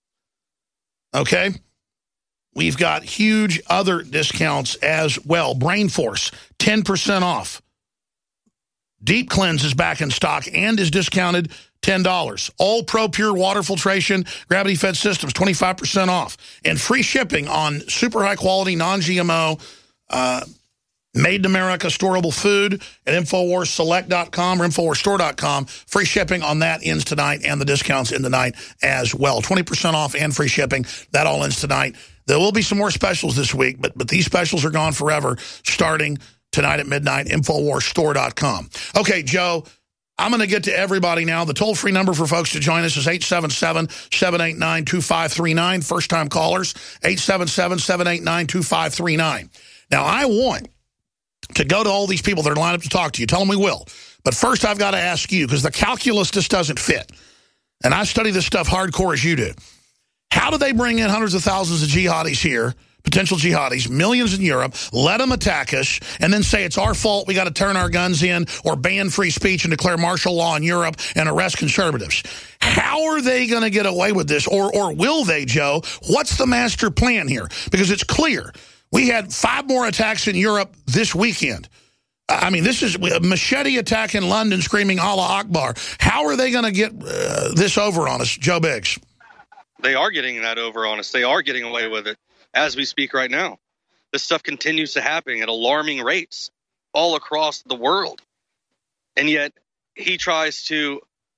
Okay? We've got huge other discounts as well. Brain Force, ten percent off. Deep Cleanse is back in stock and is discounted ten dollars. All Pro Pure water filtration, gravity-fed systems, twenty-five percent off. And free shipping on super high-quality, non-G M O, uh, Made in America storable food at Infowars Select dot com or Infowars Store dot com. Free shipping on that ends tonight, and the discounts end tonight as well. twenty percent off and free shipping. That all ends tonight. There will be some more specials this week, but, but these specials are gone forever starting tonight at midnight, Infowars Store dot com. Okay, Joe, I'm going to get to everybody now. The toll-free number for folks to join us is eight seven seven, seven eight nine, two five three nine. First-time callers, eight seven seven, seven eight nine, two five three nine. Now, I want to go to all these people that are lined up to talk to you. Tell them we will. But first, I've got to ask you, because the calculus just doesn't fit. And I study this stuff hardcore as you do. How do they bring in hundreds of thousands of jihadis here, potential jihadis, millions in Europe, let them attack us, and then say it's our fault, we got to turn our guns in, or ban free speech and declare martial law in Europe and arrest conservatives? How are they going to get away with this? Or, or will they, Joe? What's the master plan here? Because it's clear. We had five more attacks in Europe this weekend. I mean, this is a machete attack in London screaming Allah Akbar. How are they going to get uh, this over on us, Joe Biggs? They are getting that over on us. They are getting away with it as we speak right now. This stuff continues to happen at alarming rates all across the world. And yet he tries to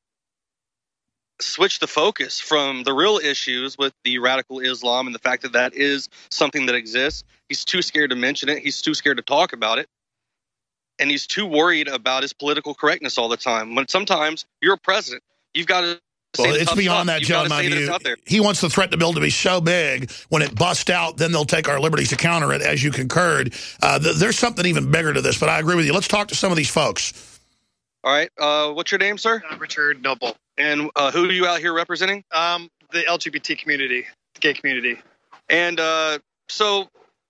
switch the focus from the real issues with the radical Islam and the fact that that is something that exists. He's too scared to mention it. He's too scared to talk about it. And he's too worried about his political correctness all the time. When sometimes you're a president, you've got to say Well, the it's tough beyond stuff. that, You've Joe, got in to my say that it's view. out there. He wants the threat to build to be so big, when it busts out, then they'll take our liberties to counter it, as you concurred. Uh, th there's something even bigger to this, but I agree with you. Let's talk to some of these folks. All right. Uh, what's your name, sir? Uh, Richard Noble. And uh, who are you out here representing? Um, the L G B T community, the gay community. And uh, so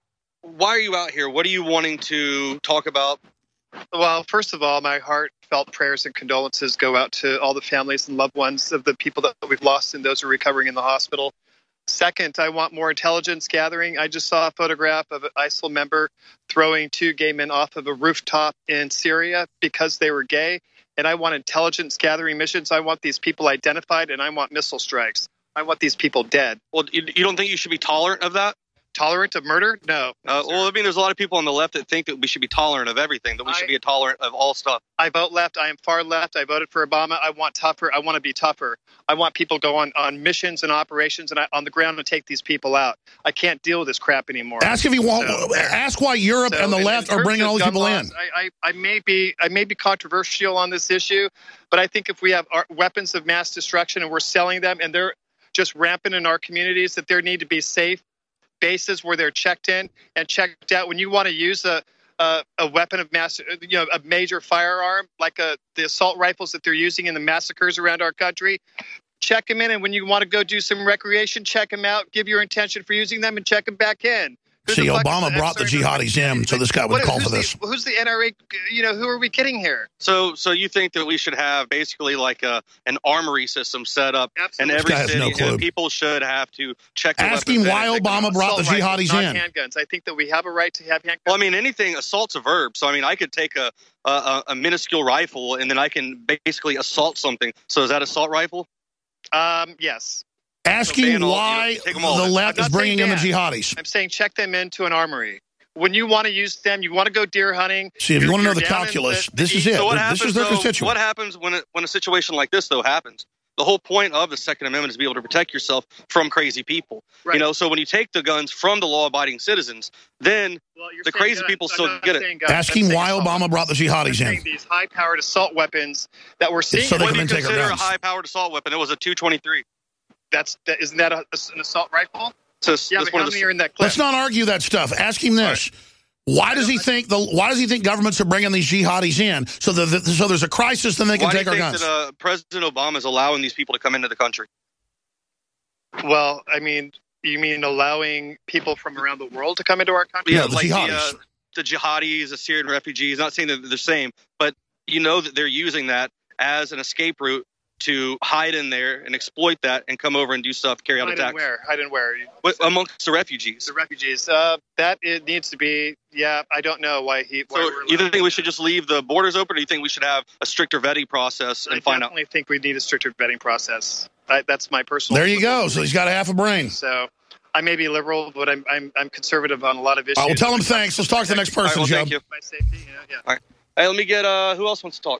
why are you out here? What are you wanting to talk about? Well, first of all, my heartfelt prayers and condolences go out to all the families and loved ones of the people that we've lost and those who are recovering in the hospital. Second, I want more intelligence gathering. I just saw a photograph of an I S I L member throwing two gay men off of a rooftop in Syria because they were gay. And I want intelligence gathering missions. I want these people identified, and I want missile strikes. I want these people dead. Well, you, you don't think you should be tolerant of that? Tolerant of murder? No. no uh, well, I mean, there's a lot of people on the left that think that we should be tolerant of everything, that we I, should be tolerant of all stuff. I vote left. I am far left. I voted for Obama. I want tougher. I want to be tougher. I want people to go on, on missions and operations and I, on the ground and take these people out. I can't deal with this crap anymore. Ask if you want. So, ask why Europe so, and the in, left in are bringing all these people laws, in. I, I, I may be I may be controversial on this issue, but I think if we have our weapons of mass destruction and we're selling them and they're just rampant in our communities, that there need to be safe bases where they're checked in and checked out. When you want to use a a, a weapon of mass, you know, a major firearm like a, the assault rifles that they're using in the massacres around our country, check them in. And when you want to go do some recreation, check them out, give your intention for using them, and check them back in. Who See, the fuck Obama is- I'm brought the sorry, jihadis in, so this guy would what- call who's for this. The, who's the N R A? You know, who are we kidding here? So, so you think that we should have basically like a an armoury system set up in Absolutely. every This guy has city, no clue. and people should have to check their Ask weapons him in why and take them Obama out. brought the Assault rifles, jihadis not in. handguns. I think that we have a right to have handguns. Well, I mean, anything assault's a verb. So, I mean, I could take a a, a minuscule rifle and then I can basically assault something. So, is that assault rifle? Um, yes. Ask So ban him all- why you know, take 'em all the then. left I'm is not bringing in saying the that. jihadis. I'm saying check them into an armory. When you want to use them, you want to go deer hunting. See, if you you're- want to know you're the down in calculus, the- this is it. So what This happens, is their though, constituent. what happens when, it, when a situation like this, though, happens? The whole point of the Second Amendment is to be able to protect yourself from crazy people. Right. You know, so when you take the guns from the law-abiding citizens, then Well, you're the saying crazy guns. people I'm still not get it. saying guns. Ask I'm him saying why assault. Obama brought the I'm jihadis saying in. these high-powered assault weapons that we're seeing. so they What come do in you and take our consider a guns. high-powered assault weapon? It was a two twenty-three. That's that, isn't that a, an assault rifle? So Yeah, that's but one how of the- many are in that clip? Let's not argue that stuff. Ask him this. Why does he think the Why does he think governments are bringing these jihadis in so that that- so there's a crisis, then they can Why do take you our think guns? that uh, President Obama is allowing these people to come into the country? Well, I mean, you mean allowing people from around the world to come into our country? Yeah, the like jihadis. the, uh, the jihadis, the Syrian refugees. Not saying that they're the same, but you know that they're using that as an escape route to hide in there and exploit that and come over and do stuff, carry out Hide and attacks where? Hide and where? With- amongst the refugees. The refugees. Uh, that it needs to be. Yeah, I don't know why he. Why So we're you allowing think we that. should just leave the borders open, or do you think we should have a stricter vetting process and I find out? definitely think we need a stricter vetting process. I, that's my personal. There you go. So he's got a half a brain. So I may be liberal, but I'm I'm, I'm conservative on a lot of issues. I will tell him thanks. Let's talk to the next All right, person, well, Joe. thank you. My safety. Yeah, yeah. Hey, let me get uh, who else wants to talk?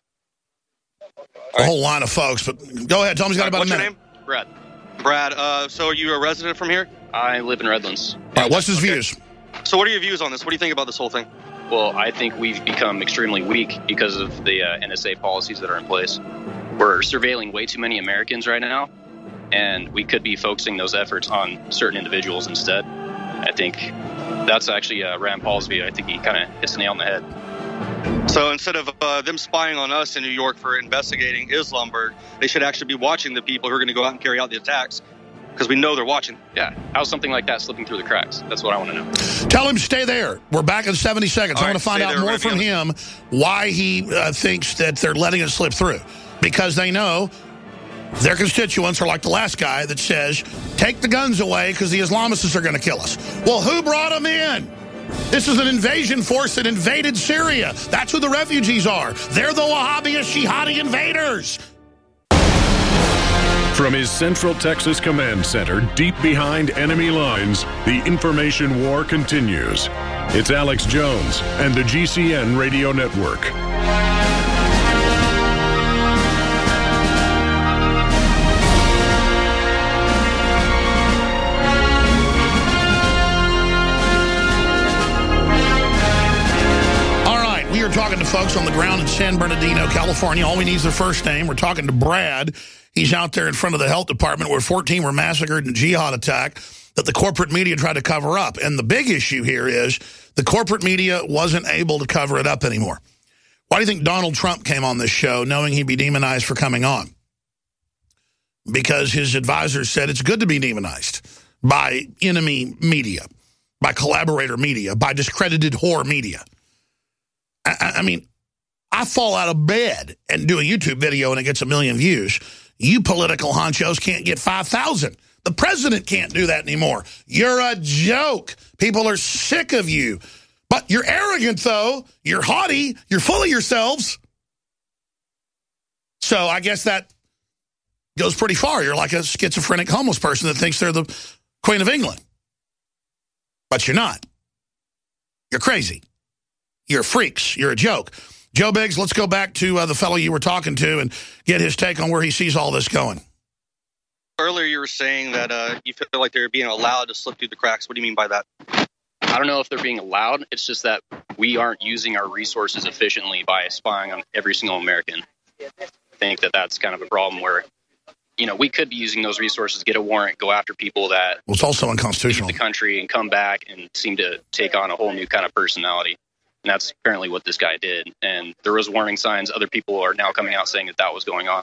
A whole line of folks, but go ahead. Tell him he's got about What's a your minute. name? Brad. Brad. Uh, so are you a resident from here? I live in Redlands. All right, what's his views? So what are your views on this? What do you think about this whole thing? Well, I think we've become extremely weak because of the uh, N S A policies that are in place. We're surveilling way too many Americans right now, and we could be focusing those efforts on certain individuals instead. I think that's actually uh, Rand Paul's view. I think he kind of hits the nail on the head. So instead of uh, them spying on us in New York for investigating Islamberg, they should actually be watching the people who are going to go out and carry out the attacks, because we know they're watching. Yeah, how's something like that slipping through the cracks? That's what I want to know. Tell him stay there. We're back in seventy seconds. All I right, want to find stay out there. more We're from gonna be him why he uh, thinks that they're letting it slip through. Because they know their constituents are like the last guy that says, take the guns away because the Islamists are going to kill us. Well, who brought them in? This is an invasion force that invaded Syria. That's who the refugees are. They're the Wahhabist jihadi invaders. From his Central Texas Command Center, deep behind enemy lines, the information war continues. It's Alex Jones and the G C N Radio Network. talking to folks on the ground in San Bernardino, California. All we need is their first name. We're talking to Brad. He's out there in front of the health department where fourteen were massacred in a jihad attack that the corporate media tried to cover up. And the big issue here is the corporate media wasn't able to cover it up anymore. Why do you think Donald Trump came on this show knowing he'd be demonized for coming on? Because his advisors said it's good to be demonized by enemy media, by collaborator media, by discredited whore media. I, I mean, I fall out of bed and do a YouTube video and it gets a million views. You political honchos can't get five thousand. The president can't do that anymore. You're a joke. People are sick of you. But you're arrogant, though. You're haughty. You're full of yourselves. So I guess that goes pretty far. You're like a schizophrenic homeless person that thinks they're the Queen of England. But you're not. You're crazy. You're freaks. You're a joke. Joe Biggs, let's go back to uh, the fellow you were talking to and get his take on where he sees all this going. Earlier you were saying that uh, you feel like they're being allowed to slip through the cracks. What do you mean by that? I don't know if they're being allowed. It's just that we aren't using our resources efficiently by spying on every single American. I think that that's kind of a problem where, you know, we could be using those resources, get a warrant, go after people that well, it's also unconstitutional. Leave the country and come back and seem to take on a whole new kind of personality. And that's apparently what this guy did. And there was warning signs. Other people are now coming out saying that that was going on.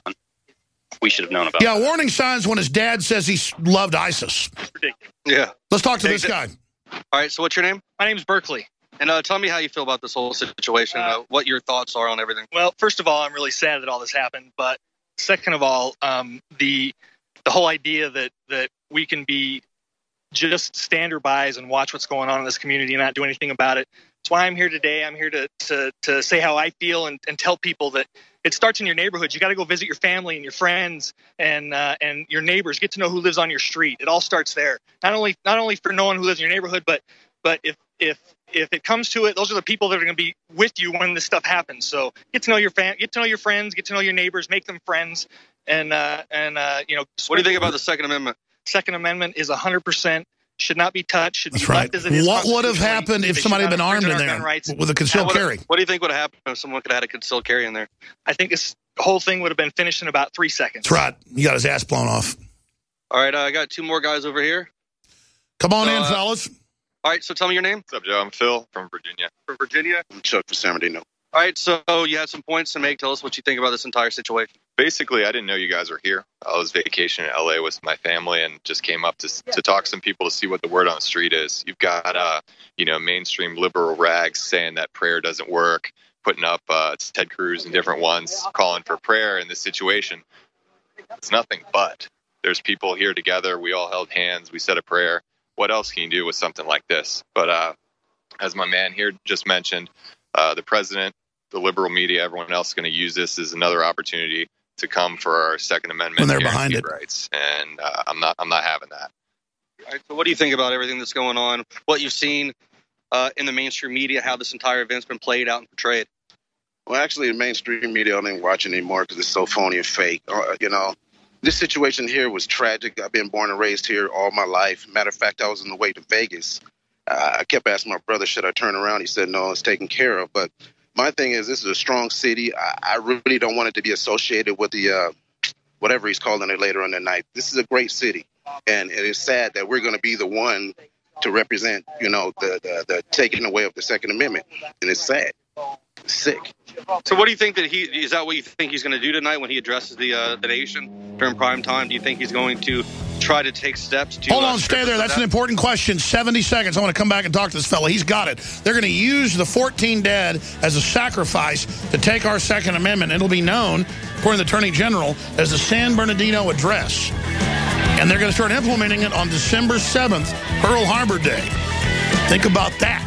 We should have known about Yeah, that. warning signs when his dad says he loved ISIS. Ridiculous. Yeah. Let's talk to Hey, this guy. All right, so what's your name? My name's Berkeley. And uh, tell me how you feel about this whole situation, uh, uh, what your thoughts are on everything. Well, first of all, I'm really sad that all this happened. But second of all, um, the the whole idea that, that we can be just standard bys and watch what's going on in this community and not do anything about it. That's why I'm here today. I'm here to to, to say how I feel and, and tell people that it starts in your neighborhood. You got to go visit your family and your friends and uh, and your neighbors. Get to know who lives on your street. It all starts there. Not only not only for knowing who lives in your neighborhood, but but if if if it comes to it, those are the people that are going to be with you when this stuff happens. So get to know your fam- get to know your friends, get to know your neighbors, make them friends, and uh, and uh, you know. What do you think about the Second Amendment? Second Amendment is one hundred percent. Should not be touched. Should That's be right. left as it is. What would have happened if They somebody had should been not armed in infringe on our gun there rights. with a concealed what, carry? What do you think would have happened if someone could have had a concealed carry in there? I think this whole thing would have been finished in about three seconds. That's right. He got his ass blown off. All right, uh, I got two more guys over here. Come on So, in, uh, fellas. All right, so tell me your name. What's up, Joe? I'm Phil from Virginia. From Virginia? I'm Chuck from San Bernardino. All right, so you had some points to make. Tell us what you think about this entire situation. Basically, I didn't know you guys were here. I was vacationing in L A with my family and just came up to to talk to some people to see what the word on the street is. You've got, uh, you know, mainstream liberal rags saying that prayer doesn't work, putting up uh, Ted Cruz and different ones calling for prayer in this situation. It's nothing but. There's people here together. We all held hands. We said a prayer. What else can you do with something like this? But uh, as my man here just mentioned, uh, the president, the liberal media, everyone else is going to use this as another opportunity to come for our Second Amendment When they're behind guaranteed it. rights, and uh, I'm not. I'm not having that. All right, so what do you think about everything that's going on, what you've seen uh, in the mainstream media, how this entire event's been played out and portrayed? Well, actually, the mainstream media I don't even watch anymore because it's so phony and fake. Uh, you know, this situation here was tragic. I've been born and raised here all my life. Matter of fact, I was on the way to Vegas. Uh, I kept asking my brother, should I turn around? He said, no, it's taken care of. But my thing is, this is a strong city. I, I really don't want it to be associated with the uh, whatever he's calling it later on the night. This is a great city, and it is sad that we're going to be the one to represent, you know, the, the the taking away of the Second Amendment, and it's sad, it's sick. So what do you think that he, is that what you think he's going to do tonight when he addresses the uh, the nation during prime time? Do you think he's going to try to take steps to... Hold uh, on, stay there. That's an important question. seventy seconds. I want to come back and talk to this fella. He's got it. They're going to use the fourteen dead as a sacrifice to take our Second Amendment. It'll be known, according to the Attorney General, as the San Bernardino Address. And they're going to start implementing it on December seventh, Pearl Harbor Day. Think about that.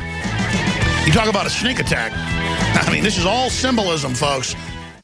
You talk about a sneak attack. I mean, this is all symbolism, folks.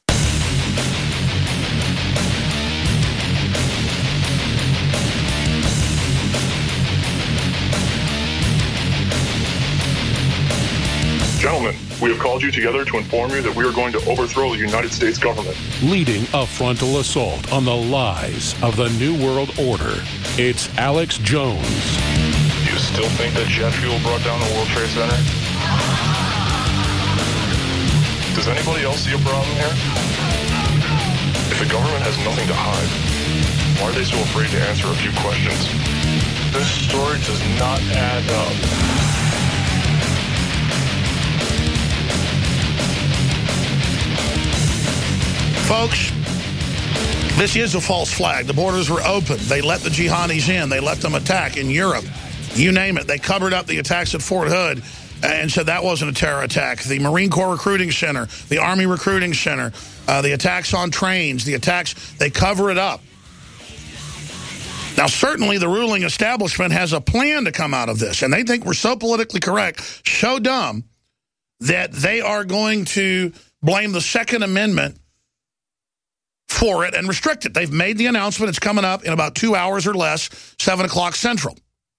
Gentlemen, we have called you together to inform you that we are going to overthrow the United States government. Leading a frontal assault on the lies of the New World Order, it's Alex Jones. You still think that jet fuel brought down the World Trade Center? else see a problem here? If the government has nothing to hide, why are they so afraid to answer a few questions? This story does not add up. Folks, this is a false flag. The borders were open. They let the jihadis in. They let them attack in Europe. You name it. They covered up the attacks at Fort Hood and said that wasn't a terror attack. The Marine Corps Recruiting Center, the Army Recruiting Center, uh, the attacks on trains, the attacks, they cover it up. Now, certainly the ruling establishment has a plan to come out of this, and they think we're so politically correct, so dumb, that they are going to blame the Second Amendment for it and restrict it. They've made the announcement. It's coming up in about two hours or less, seven o'clock Central.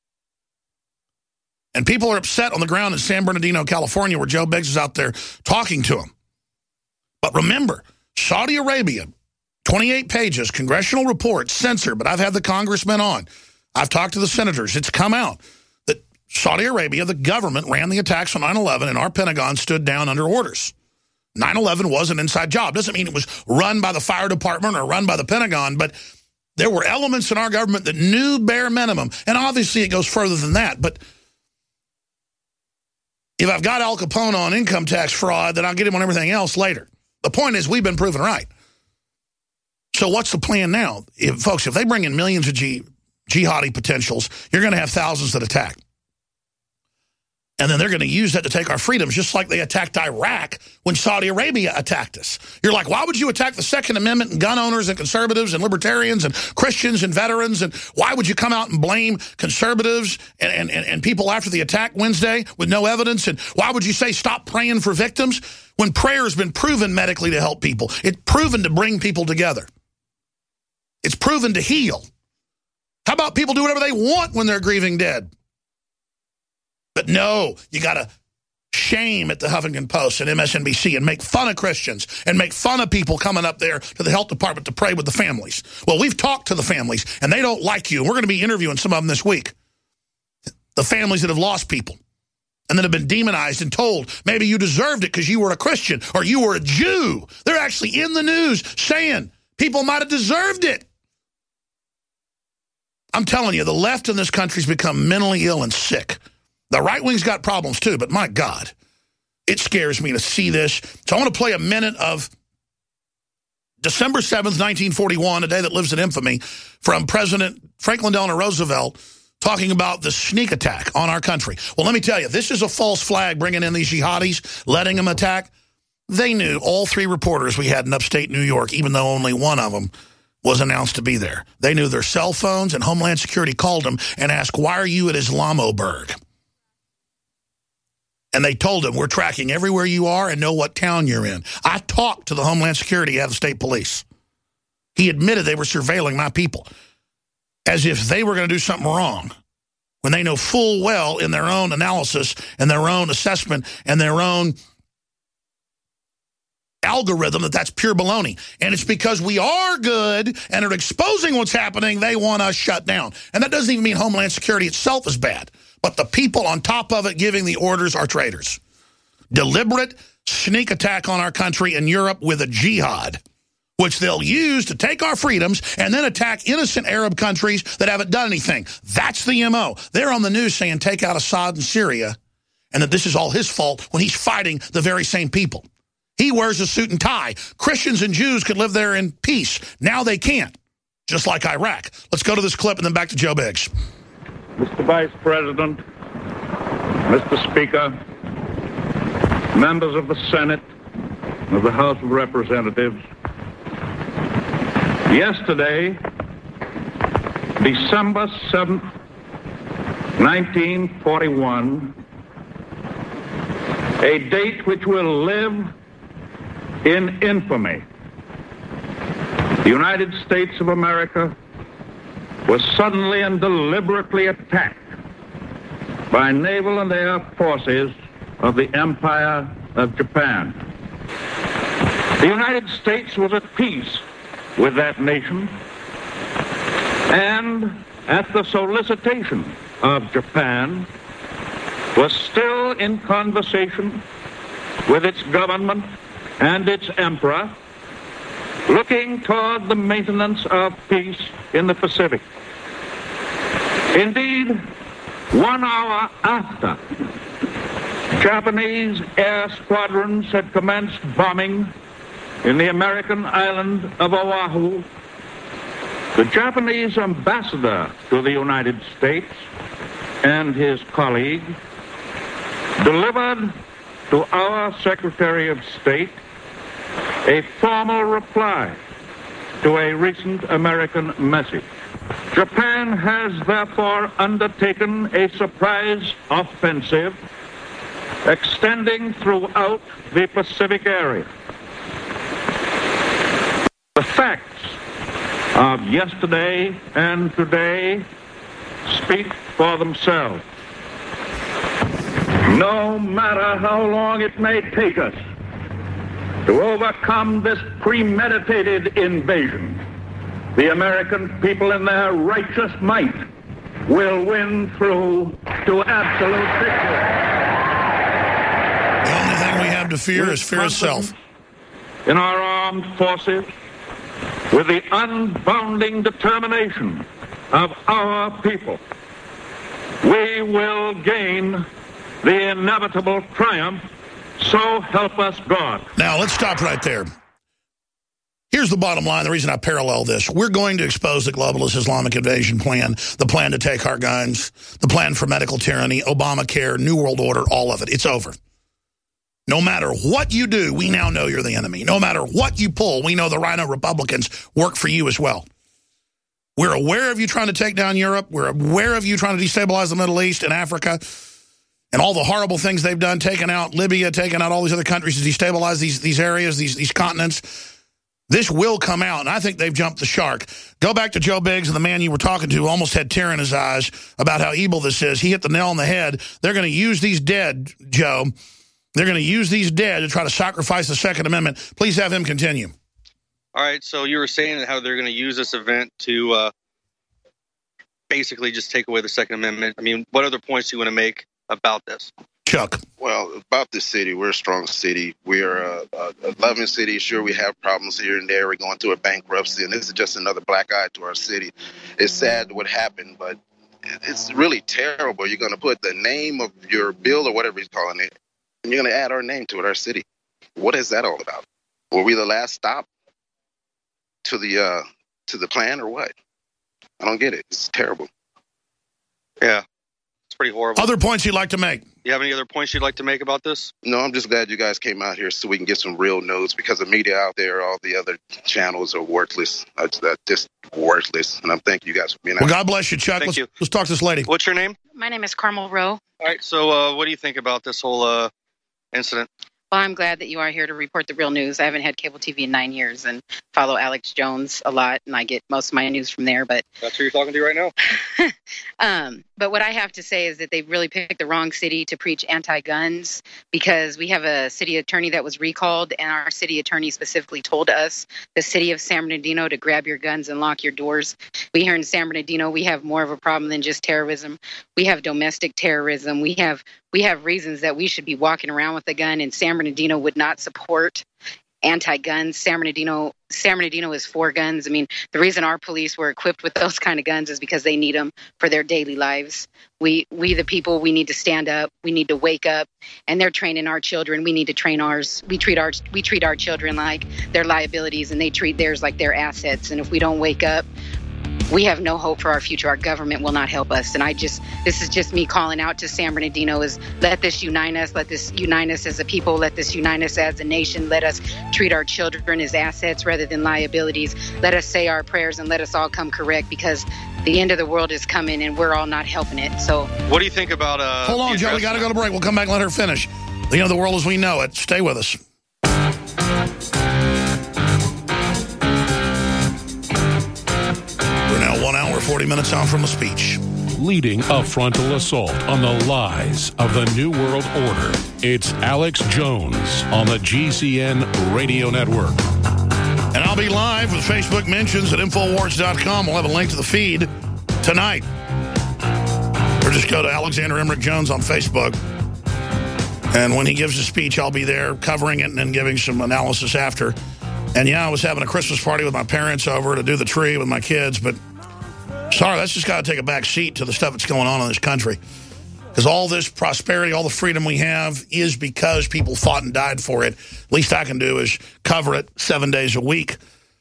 And people are upset on the ground in San Bernardino, California, where Joe Biggs is out there talking to them. But remember, Saudi Arabia, twenty-eight pages, congressional report, censored, but I've had the congressmen on. I've talked to the senators. It's come out that Saudi Arabia, the government, ran the attacks on nine eleven, and our Pentagon stood down under orders. nine eleven was an inside job. Doesn't mean it was run by the fire department or run by the Pentagon, but there were elements in our government that knew bare minimum. And obviously it goes further than that. But if I've got Al Capone on income tax fraud, then I'll get him on everything else later. The point is we've been proven right. So what's the plan now? If, folks, if they bring in millions of G, jihadi potentials, you're going to have thousands that attack. And then they're going to use that to take our freedoms, just like they attacked Iraq when Saudi Arabia attacked us. You're like, why would you attack the Second Amendment and gun owners and conservatives and libertarians and Christians and veterans? And why would you come out and blame conservatives and, and, and people after the attack Wednesday with no evidence? And why would you say stop praying for victims when prayer has been proven medically to help people? It's proven to bring people together. It's proven to heal. How about people do whatever they want when they're grieving dead? But no, you got to shame at the Huffington Post and M S N B C and make fun of Christians and make fun of people coming up there to the health department to pray with the families. Well, we've talked to the families, and they don't like you. And we're going to be interviewing some of them this week. The families that have lost people and that have been demonized and told, maybe you deserved it because you were a Christian or you were a Jew. They're actually in the news saying people might have deserved it. I'm telling you, the left in this country's become mentally ill and sick. The right wing's got problems too, but my God, it scares me to see this. So I want to play a minute of December seventh, nineteen forty-one, a day that lives in infamy, from President Franklin Delano Roosevelt talking about the sneak attack on our country. Well, let me tell you, this is a false flag bringing in these jihadis, letting them attack. They knew, all three reporters we had in upstate New York, even though only one of them was announced to be there. They knew their cell phones, and Homeland Security called them and asked, why are you at Islamoburg? And they told him, we're tracking everywhere you are and know what town you're in. I talked to the Homeland Security out of the state police. He admitted they were surveilling my people as if they were going to do something wrong when they know full well in their own analysis and their own assessment and their own algorithm that that's pure baloney. And it's because we are good and are exposing what's happening, they want us shut down. And that doesn't even mean Homeland Security itself is bad. But the people on top of it giving the orders are traitors. Deliberate sneak attack on our country in Europe with a jihad, which they'll use to take our freedoms and then attack innocent Arab countries that haven't done anything. That's the M O. They're on the news saying take out Assad in Syria and that this is all his fault when he's fighting the very same people. He wears a suit and tie. Christians and Jews could live there in peace. Now they can't, just like Iraq. Let's go to this clip and then back to Joe Biggs. Mister Vice President, Mister Speaker, members of the Senate, of the House of Representatives, yesterday, December seventh, nineteen forty-one, a date which will live in infamy, the United States of America was suddenly and deliberately attacked by naval and air forces of the Empire of Japan. The United States was at peace with that nation, and at the solicitation of Japan, was still in conversation with its government and its emperor, looking toward the maintenance of peace in the Pacific. Indeed, one hour after Japanese air squadrons had commenced bombing in the American island of Oahu, the Japanese ambassador to the United States and his colleague delivered to our Secretary of State a formal reply to a recent American message. Japan has therefore undertaken a surprise offensive extending throughout the Pacific area. The facts of yesterday and today speak for themselves. No matter how long it may take us to overcome this premeditated invasion, the American people in their righteous might will win through to absolute victory. The only thing we have to fear is fear itself. In our armed forces, with the unbounding determination of our people, we will gain the inevitable triumph, so help us God. Now, let's stop right there. Here's the bottom line, the reason I parallel this. We're going to expose the globalist Islamic invasion plan, the plan to take our guns, the plan for medical tyranny, Obamacare, New World Order, all of it. It's over. No matter what you do, we now know you're the enemy. No matter what you pull, we know the Rhino Republicans work for you as well. We're aware of you trying to take down Europe. We're aware of you trying to destabilize the Middle East and Africa and all the horrible things they've done, taking out Libya, taking out all these other countries to destabilize these, these areas, these, these continents. This will come out, and I think they've jumped the shark. Go back to Joe Biggs, and the man you were talking to almost had tear in his eyes about how evil this is. He hit the nail on the head. They're going to use these dead, Joe. They're going to use these dead to try to sacrifice the Second Amendment. Please have him continue. All right, so you were saying how they're going to use this event to uh, basically just take away the Second Amendment. I mean, what other points do you want to make about this? Chuck. Well, about this city, we're a strong city. We're a, a, a loving city. Sure, we have problems here and there. We're going through a bankruptcy, and this is just another black eye to our city. It's sad what happened, but it's really terrible. You're going to put the name of your bill or whatever you're calling it, and you're going to add our name to it, our city. What is that all about? Were we the last stop to the uh, to the plan or what? I don't get it. It's terrible. Yeah, it's pretty horrible. Other points you'd like to make? You have any other points you'd like to make about this? No, I'm just glad you guys came out here so we can get some real news, because the media out there, all the other channels are worthless. That's just worthless. And I'm thanking you guys for being out. Well, God bless you, Chuck. Thank let's, you. let's talk to this lady. What's your name? My name is Carmel Rowe. All right, so uh, what do you think about this whole uh, incident? Well, I'm glad that you are here to report the real news. I haven't had cable T V in nine years and follow Alex Jones a lot, and I get most of my news from there. But that's who you're talking to right now? um, but what I have to say is that they really picked the wrong city to preach anti-guns, because we have a city attorney that was recalled, and our city attorney specifically told us, the city of San Bernardino, to grab your guns and lock your doors. We here in San Bernardino, we have more of a problem than just terrorism. We have domestic terrorism. We have we have reasons that we should be walking around with a gun, and San Bernardino would not support anti-guns. San Bernardino, San Bernardino is for guns. I mean, the reason our police were equipped with those kind of guns is because they need them for their daily lives. We, we the people, we need to stand up. We need to wake up, and they're training our children. We need to train ours. We treat our, we treat our children like they're liabilities, and they treat theirs like they're assets. And if we don't wake up, we have no hope for our future. Our government will not help us. And I just, this is just me calling out to San Bernardino, is let this unite us. Let this unite us as a people. Let this unite us as a nation. Let us treat our children as assets rather than liabilities. Let us say our prayers, and let us all come correct, because the end of the world is coming and we're all not helping it. So what do you think about... Uh, Hold on, Joe. We got to go to break. We'll come back and let her finish. The end of the world as we know it. Stay with us. One hour, forty minutes out from the speech. Leading a frontal assault on the lies of the New World Order. It's Alex Jones on the G C N Radio Network. And I'll be live with Facebook mentions at Infowars dot com. We'll have a link to the feed tonight. Or just go to Alexander Emmerich Jones on Facebook. And when he gives a speech, I'll be there covering it and then giving some analysis after. And yeah, I was having a Christmas party with my parents over to do the tree with my kids, but sorry, that's just got to take a back seat to the stuff that's going on in this country. Because all this prosperity, all the freedom we have is because people fought and died for it. Least I can do is cover it seven days a week.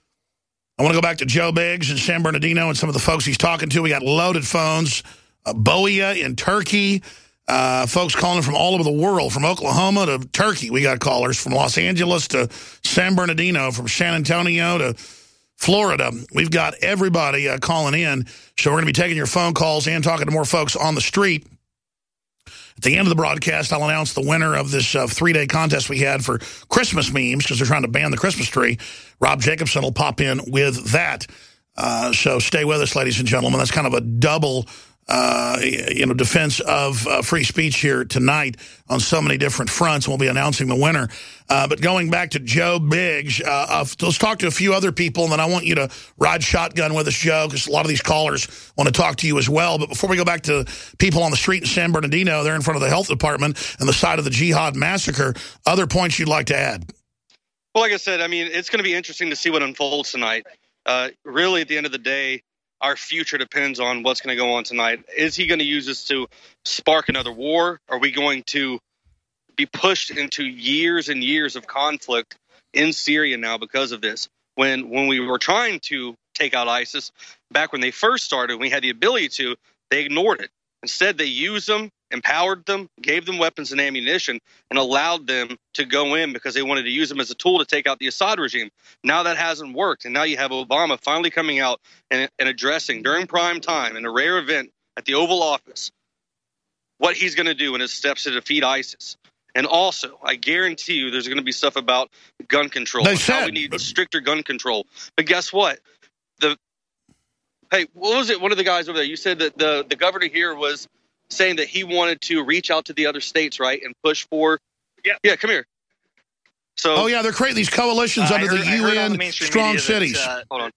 I want to go back to Joe Biggs in San Bernardino and some of the folks he's talking to. We got loaded phones, uh, Boia in Turkey, uh, folks calling from all over the world, from Oklahoma to Turkey. We got callers from Los Angeles to San Bernardino, from San Antonio to Florida. We've got everybody uh, calling in. So we're going to be taking your phone calls and talking to more folks on the street. At the end of the broadcast, I'll announce the winner of this uh, three-day contest we had for Christmas memes, because they're trying to ban the Christmas tree. Rob Jacobson will pop in with that. Uh, so stay with us, ladies and gentlemen. That's kind of a double uh, you know, defense of uh, free speech here tonight on so many different fronts. We'll be announcing the winner. Uh, but going back to Joe Biggs, uh, uh, let's talk to a few other people, and then I want you to ride shotgun with us, Joe, because a lot of these callers want to talk to you as well. But before we go back to people on the street in San Bernardino, they're in front of the health department and the site of the Jihad massacre. Other points you'd like to add? Well, like I said, I mean, it's going to be interesting to see what unfolds tonight. Uh, really, at the end of the day, our future depends on what's going to go on tonight. Is he going to use this to spark another war? Are we going to be pushed into years and years of conflict in Syria now because of this? When when we were trying to take out ISIS, back when they first started, we had the ability to, they ignored it. Instead, they used them, empowered them, gave them weapons and ammunition, and allowed them to go in because they wanted to use them as a tool to take out the Assad regime. Now that hasn't worked, and now you have Obama finally coming out and, and addressing during prime time in a rare event at the Oval Office what he's going to do in his steps to defeat ISIS. And also, I guarantee you there's going to be stuff about gun control. They and said, how we need stricter gun control. But guess what? The Hey, what was it? One of the guys over there, you said that the, the governor here was saying that he wanted to reach out to the other states, right, and push for yeah, yeah, come here. So, oh yeah, they're creating these coalitions uh, under heard, the U N the strong cities. That, uh, hold on.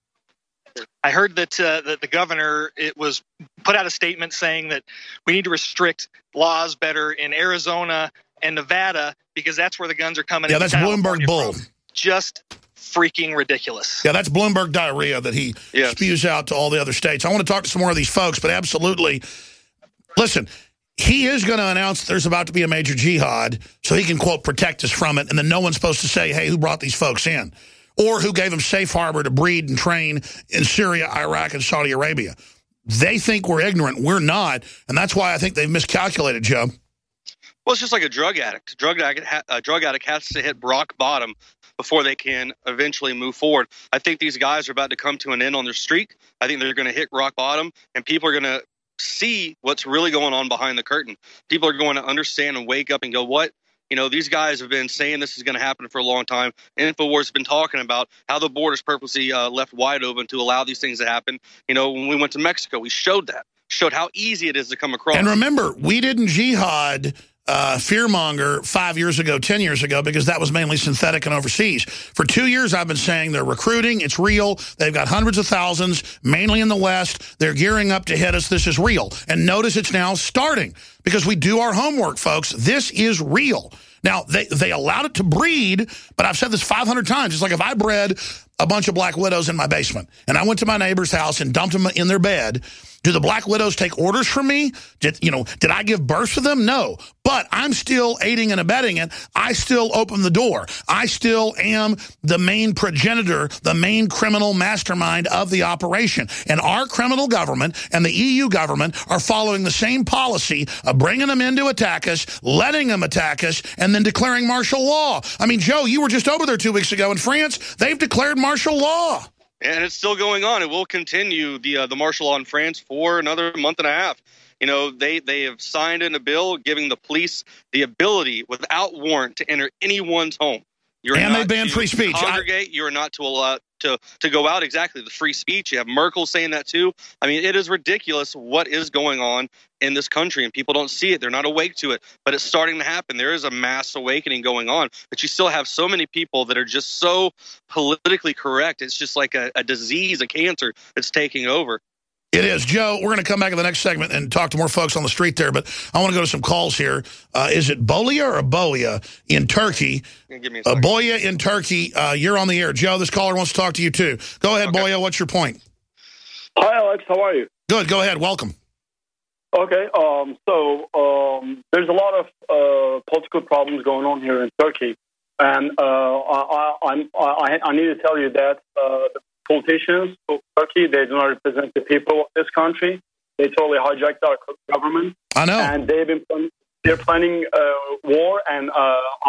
I heard that uh, that the governor it was put out a statement saying that we need to restrict laws better in Arizona and Nevada because that's where the guns are coming. Yeah, that's Bloomberg bull. From. Just freaking ridiculous. Yeah, that's Bloomberg diarrhea that he yes. spews out to all the other states. I want to talk to some more of these folks, but absolutely, listen, he is going to announce there's about to be a major jihad so he can, quote, protect us from it, and then no one's supposed to say, hey, who brought these folks in? Or who gave them safe harbor to breed and train in Syria, Iraq, and Saudi Arabia. They think we're ignorant. We're not, and that's why I think they've miscalculated, Joe. Well, it's just like a drug addict. A drug addict, a drug addict has to hit rock bottom before they can eventually move forward. I think these guys are about to come to an end on their streak. I think they're going to hit rock bottom, and people are going to see what's really going on behind the curtain. People are going to understand and wake up and go, what? You know, these guys have been saying this is going to happen for a long time. InfoWars has been talking about how the border's purposely uh, left wide open to allow these things to happen. You know, when we went to Mexico, we showed that, showed how easy it is to come across. And remember, we didn't jihad Uh, fearmonger five years ago, ten years ago, because that was mainly synthetic and overseas. For two years, I've been saying they're recruiting. It's real. They've got hundreds of thousands, mainly in the West. They're gearing up to hit us. This is real. And notice it's now starting because we do our homework, folks. This is real. Now, they, they allowed it to breed, but I've said this five hundred times. It's like if I bred a bunch of black widows in my basement and I went to my neighbor's house and dumped them in their bed, do the black widows take orders from me? Did, you know, did I give birth to them? No. But I'm still aiding and abetting it. I still open the door. I still am the main progenitor, the main criminal mastermind of the operation. And our criminal government and the E U government are following the same policy of bringing them in to attack us, letting them attack us, and then declaring martial law. I mean, Joe, you were just over there two weeks ago in France. They've declared martial law. And it's still going on. It will continue, the uh, the martial law in France, for another month and a half. You know, they, they have signed in a bill giving the police the ability, without warrant, to enter anyone's home. You're and not they ban free speech. Congregate. I... You're not to allow to to go out. Exactly, the free speech. You have Merkel saying that too. I mean, it is ridiculous what is going on in this country, and people don't see it. They're not awake to it, but it's starting to happen. There is a mass awakening going on, but you still have so many people that are just so politically correct. It's just like a, a disease, a cancer that's taking over. It is. Joe, we're going to come back in the next segment and talk to more folks on the street there, but I want to go to some calls here. Uh, is it Bolia or Boya in Turkey? Give me a uh, second. Boya in Turkey, uh, you're on the air. Joe, this caller wants to talk to you too. Go ahead, okay. Boya, what's your point? Hi, Alex. How are you? Good. Go ahead. Welcome. Okay. Um, so um, there's a lot of uh, political problems going on here in Turkey. And uh, I, I, I, I need to tell you that uh, the politicians of Turkey, they do not represent the people of this country. They totally hijacked our government. I know. And they've been they're planning uh, war, and uh,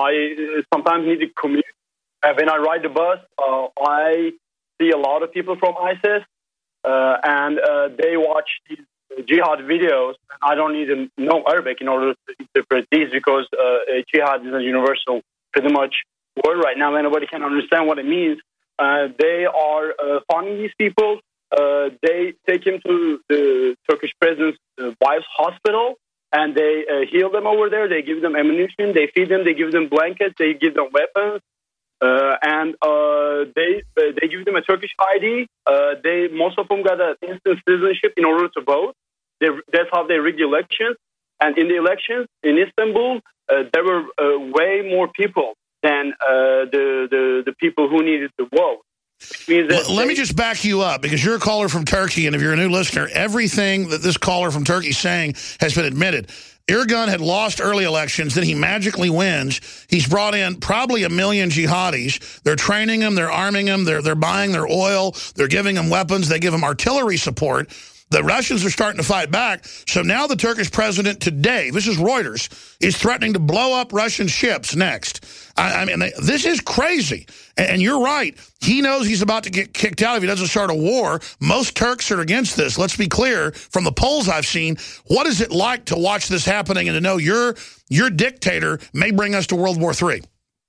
I sometimes need to commute. And when I ride the bus, uh, I see a lot of people from ISIS, uh, and uh, they watch these jihad videos. And I don't need to know Arabic in order to interpret these because uh, jihad is a universal, pretty much, word right now, and nobody can understand what it means. Uh, they are uh, funding these people. Uh, they take him to the Turkish president's uh, wife's hospital, and they uh, heal them over there. They give them ammunition. They feed them. They give them blankets. They give them weapons. Uh, and uh, they uh, they give them a Turkish I D. Uh, they most of them got an instant citizenship in order to vote. They, that's how they rig the elections. And in the elections in Istanbul, uh, there were uh, way more people than uh, the, the the people who needed to vote. Let they, me just back you up, because you're a caller from Turkey, and if you're a new listener, everything that this caller from Turkey is saying has been admitted. Erdogan had lost early elections, then he magically wins. He's brought in probably a million jihadis. They're training them, they're arming them, they're, they're buying their oil, they're giving them weapons, they give them artillery support. The Russians are starting to fight back. So now the Turkish president today, this is Reuters, is threatening to blow up Russian ships next. I, I mean, they, this is crazy. And, and you're right. He knows he's about to get kicked out if he doesn't start a war. Most Turks are against this. Let's be clear, from the polls I've seen, what is it like to watch this happening and to know your, your dictator may bring us to World War Three?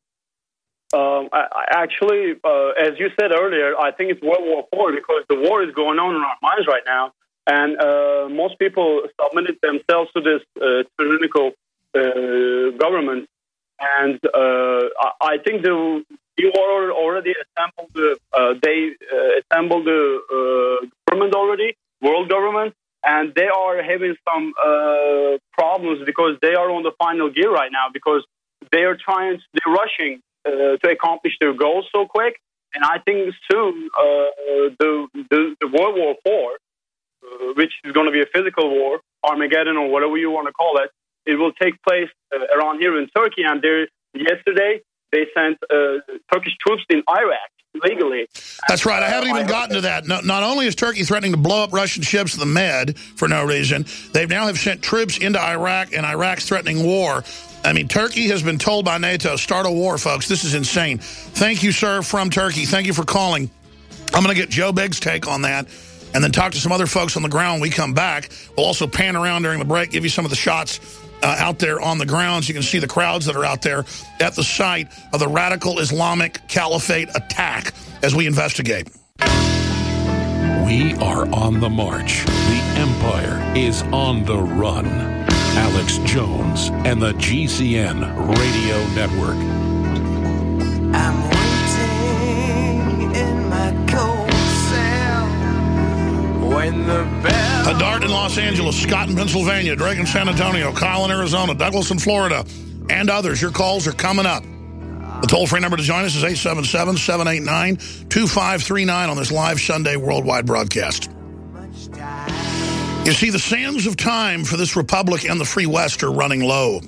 Um, I, I actually, uh, as you said earlier, I think it's World War Four because the war is going on in our minds right now. And uh, most people submitted themselves to this uh, tyrannical uh, government. And uh, I think the you are already assembled. The, uh, they uh, assembled the uh, government already, world government, and they are having some uh, problems because they are on the final gear right now because they are trying, they're rushing uh, to accomplish their goals so quick. And I think soon uh, the, the the World War Four. Uh, which is going to be a physical war, Armageddon or whatever you want to call it, it will take place uh, around here in Turkey. And there, yesterday, they sent uh, Turkish troops in Iraq illegally. That's right. I haven't even gotten to that. No, not only is Turkey threatening to blow up Russian ships in the Med for no reason, they now have sent troops into Iraq, and Iraq's threatening war. I mean, Turkey has been told by NATO, start a war, folks. This is insane. Thank you, sir, from Turkey. Thank you for calling. I'm going to get Joe Bigg's take on that, and then talk to some other folks on the ground when we come back. We'll also pan around during the break, give you some of the shots uh, out there on the ground so you can see the crowds that are out there at the site of the radical Islamic Caliphate attack as we investigate. We are on the march. The empire is on the run. Alex Jones and the G C N Radio Network. I'm waiting in my cold cell when the bell... Dart in Los Angeles, Scott in Pennsylvania, Drake in San Antonio, Kyle in Arizona, Douglas in Florida, and others. Your calls are coming up. The toll-free number to join us is eight seven seven, seven eight nine, two five three nine on this live Sunday worldwide broadcast. You see, the sands of time for this republic and the free West are running low.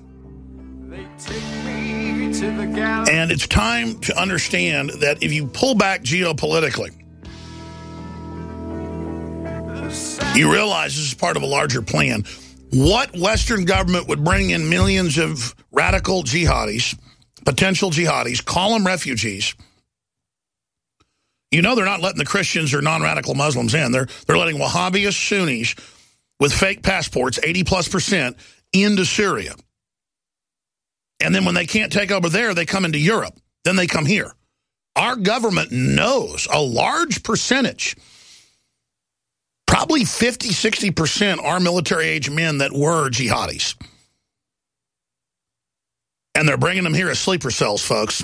And it's time to understand that if you pull back geopolitically, you realize this is part of a larger plan. What Western government would bring in millions of radical jihadis, potential jihadis, call them refugees? You know they're not letting the Christians or non-radical Muslims in. They're, they're letting Wahhabist Sunnis with fake passports, eighty plus percent, into Syria. And then when they can't take over there, they come into Europe. Then they come here. Our government knows a large percentage, probably fifty, sixty percent are military-age men that were jihadis. And they're bringing them here as sleeper cells, folks.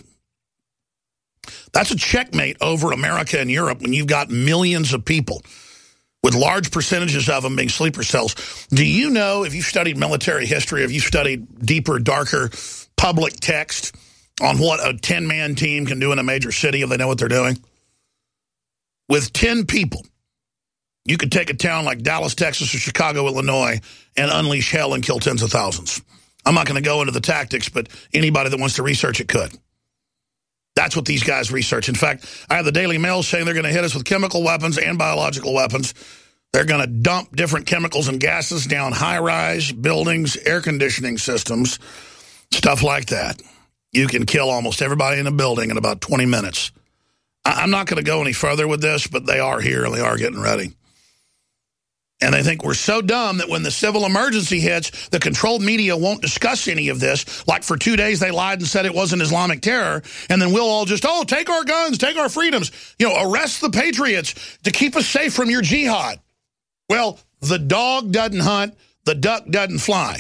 That's a checkmate over America and Europe when you've got millions of people. with large percentages of them being sleeper cells. Do you know, if you've studied military history, if you've studied deeper, darker public text on what a ten-man team can do in a major city if they know what they're doing? With ten people, you could take a town like Dallas, Texas, or Chicago, Illinois, and unleash hell and kill tens of thousands. I'm not going to go into the tactics, but anybody that wants to research it could. That's what these guys research. In fact, I have the Daily Mail saying they're going to hit us with chemical weapons and biological weapons. They're going to dump different chemicals and gases down high-rise buildings, air conditioning systems, stuff like that. You can kill almost everybody in a building in about twenty minutes. I'm not going to go any further with this, but they are here and they are getting ready. And they think we're so dumb that when the civil emergency hits, the controlled media won't discuss any of this. Like for two days, they lied and said it wasn't Islamic terror. And then we'll all just, oh, take our guns, take our freedoms. You know, arrest the patriots to keep us safe from your jihad. Well, the dog doesn't hunt, the duck doesn't fly.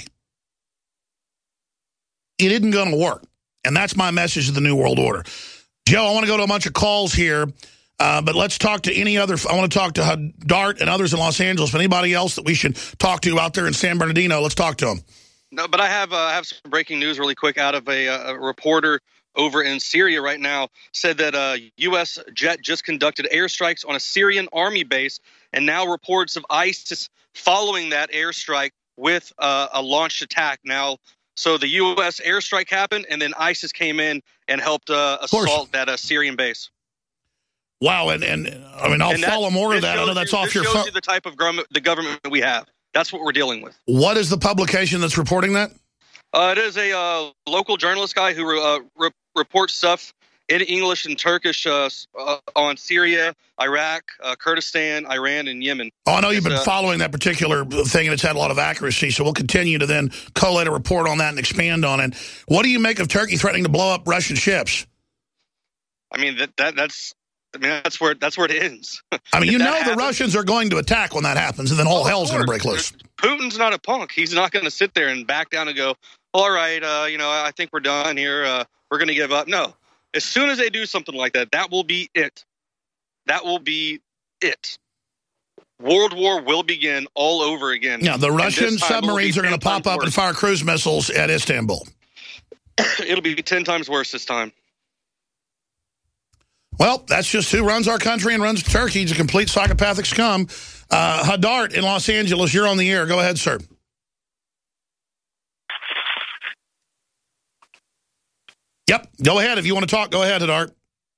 It isn't going to work. And that's my message to the New World Order. Joe, I want to go to a bunch of calls here. Uh, but let's talk to any other. I want to talk to Dart and others in Los Angeles. But anybody else that we should talk to out there in San Bernardino, let's talk to them. No, but I have uh, I have some breaking news really quick out of a, a reporter over in Syria right now. Said that a U S jet just conducted airstrikes on a Syrian army base, and now reports of ISIS following that airstrike with uh, a launched attack. Now, so the U S airstrike happened, and then ISIS came in and helped uh, assault that uh, Syrian base. Wow, and, and I mean, I'll and that, follow more of that. I know that's you, off this your phone. phone. You the type of government, the government we have. That's what we're dealing with. What is the publication that's reporting that? Uh, it is a uh, local journalist guy who uh, re reports stuff in English and Turkish uh, uh, on Syria, Iraq, uh, Kurdistan, Iran, and Yemen. Oh, I know you've been uh, following that particular thing, and it's had a lot of accuracy, so we'll continue to then collate a report on that and expand on it. What do you make of Turkey threatening to blow up Russian ships? I mean, that, that that's... I mean, that's where that's where it ends. I mean, you know happens, the Russians are going to attack when that happens, and then all oh, hell's going to break loose. Putin's not a punk. He's not going to sit there and back down and go, all right, uh, you know, I think we're done here. Uh, we're going to give up. No. As soon as they do something like that, that will be it. That will be it. World War will begin all over again. Yeah, the Russian submarines are going to pop up worse. and fire cruise missiles at Istanbul. It'll be ten times worse this time. Well, that's just who runs our country and runs Turkey. He's a complete psychopathic scum. Uh, Hadart in Los Angeles, you're on the air. Go ahead, sir. Yep, go ahead. If you want to talk, go ahead, Hadart.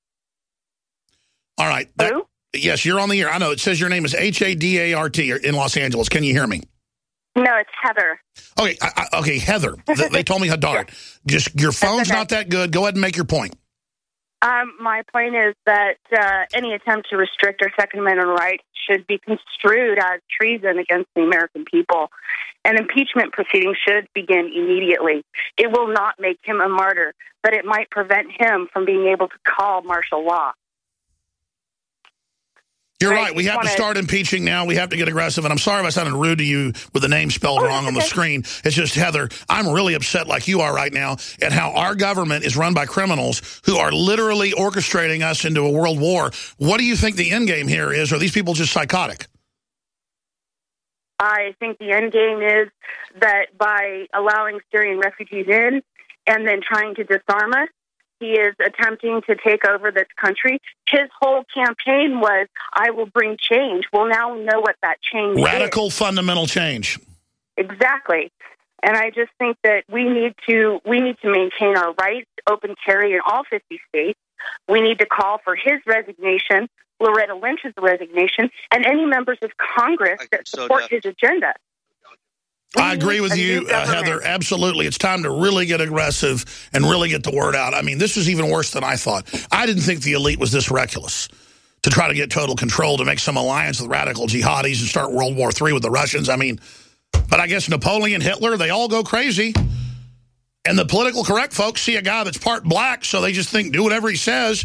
All right. That, Hello? Yes, you're on the air. I know. It says your name is H A D A R T in Los Angeles. Can you hear me? No, it's Heather. Okay, I, I, okay, Heather. They told me Hadart. Just your phone's okay. not that good. Go ahead and make your point. Um, my point is that uh, any attempt to restrict our Second Amendment rights should be construed as treason against the American people. And impeachment proceedings should begin immediately. It will not make him a martyr, but it might prevent him from being able to call martial law. You're right. right. We have to start impeaching now. We have to get aggressive. And I'm sorry if I sounded rude to you with the name spelled oh, wrong on okay. the screen. It's just, Heather, I'm really upset like you are right now at how our government is run by criminals who are literally orchestrating us into a world war. What do you think the end game here is? Are these people just psychotic? I think the end game is that by allowing Syrian refugees in and then trying to disarm us, he is attempting to take over this country. His whole campaign was, I will bring change. Well, now we know what that change Radical, is. Radical, fundamental change. Exactly. And I just think that we need to we need to maintain our rights, open carry in all fifty states. We need to call for his resignation, Loretta Lynch's resignation, and any members of Congress that support so his agenda. We I agree with you, uh, Heather. Absolutely. It's time to really get aggressive and really get the word out. I mean, this is even worse than I thought. I didn't think the elite was this reckless to try to get total control, to make some alliance with radical jihadis and start World War Three with the Russians. I mean, but I guess Napoleon, Hitler, they all go crazy. And the political correct folks see a guy that's part black, so they just think, do whatever he says.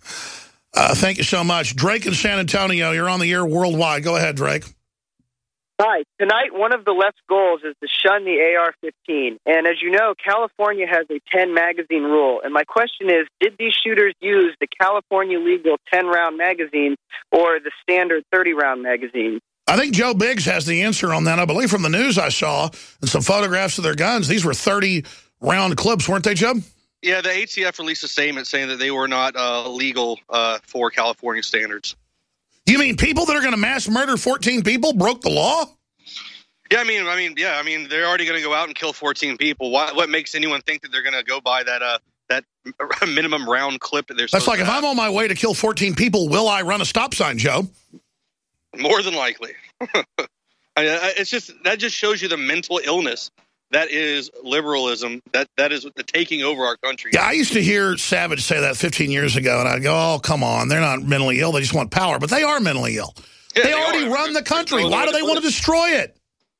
uh, thank you so much. Drake in San Antonio, you're on the air worldwide. Go ahead, Drake. Hi. Tonight, one of the left's goals is to shun the A R fifteen. And as you know, California has a ten magazine rule. And my question is, did these shooters use the California legal ten round magazine or the standard thirty round magazine? I think Joe Biggs has the answer on that. I believe from the news I saw and some photographs of their guns, these were thirty round clips, weren't they, Joe? Yeah, the A T F released a statement saying that they were not uh, legal uh, for California standards. You mean people that are going to mass murder fourteen people broke the law? Yeah, I mean, I mean, yeah, I mean, they're already going to go out and kill fourteen people. Why, what makes anyone think that they're going to go by that uh, that minimum round clip that they're That's like to if have? I'm on my way to kill fourteen people, will I run a stop sign, Joe? More than likely. I mean, it's just that just shows you the mental illness that is liberalism. That that is the taking over our country. Yeah, I used to hear Savage say that fifteen years ago, and I'd go, "Oh, come on, they're not mentally ill. They just want power." But they are mentally ill. Yeah, they, they already are. run the country. Why do they want to destroy it?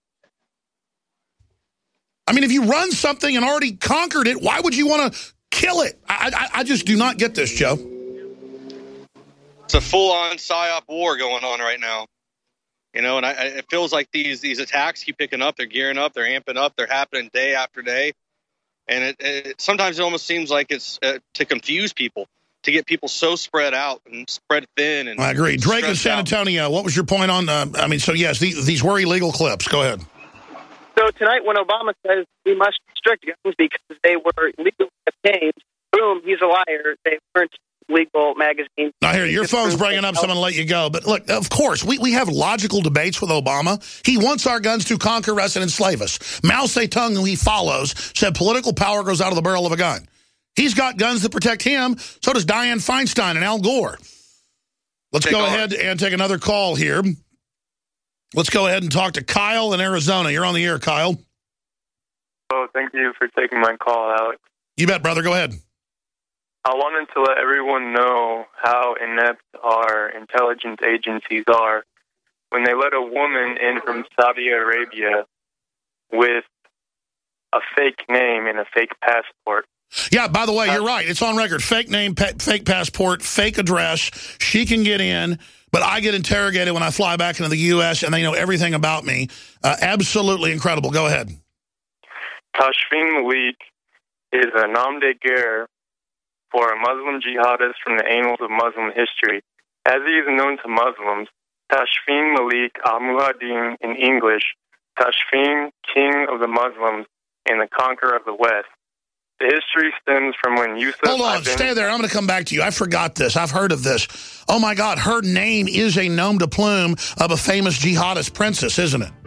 I mean, if you run something and already conquered it, why would you want to kill it? I, I, I just do not get this, Joe. It's a full-on psyop war going on right now. You know, and I, it feels like these these attacks keep picking up. They're gearing up. They're amping up. They're happening day after day. And it, it sometimes it almost seems like it's uh, to confuse people, to get people so spread out and spread thin. And I agree. Drake in stressed San out. Antonio, what was your point on, uh, I mean, so yes, these, these were illegal clips. Go ahead. So tonight, when Obama says we must restrict guns because they were legally obtained, boom, he's a liar. They weren't legal magazines. Now, here, your phone's breaking up, so I'm going to let you go. But look, of course, we, we have logical debates with Obama. He wants our guns to conquer us and enslave us. Mao Zedong, who he follows, said political power goes out of the barrel of a gun. He's got guns that protect him. So does Dianne Feinstein and Al Gore. Let's Take go on. ahead and take another call here. Let's go ahead and talk to Kyle in Arizona. You're on the air, Kyle. Oh, thank you for taking my call, Alex. You bet, brother. Go ahead. I wanted to let everyone know how inept our intelligence agencies are when they let a woman in from Saudi Arabia with a fake name and a fake passport. Yeah, by the way, you're right. It's on record. Fake name, pa fake passport, fake address. She can get in, but I get interrogated when I fly back into the U S, and they know everything about me. Uh, absolutely incredible. Go ahead. Tashfeen Malik is a nom de guerre for a Muslim jihadist from the annals of Muslim history. As he is known to Muslims, Tashfeen Malik al-Muhadin in English, Tashfeen, King of the Muslims and the Conqueror of the West. The history stems from when Yusuf... Hold on, Ibn stay there. I'm going to come back to you. I forgot this. I've heard of this. Oh, my God, her name is a nom de plume of a famous jihadist princess, isn't it?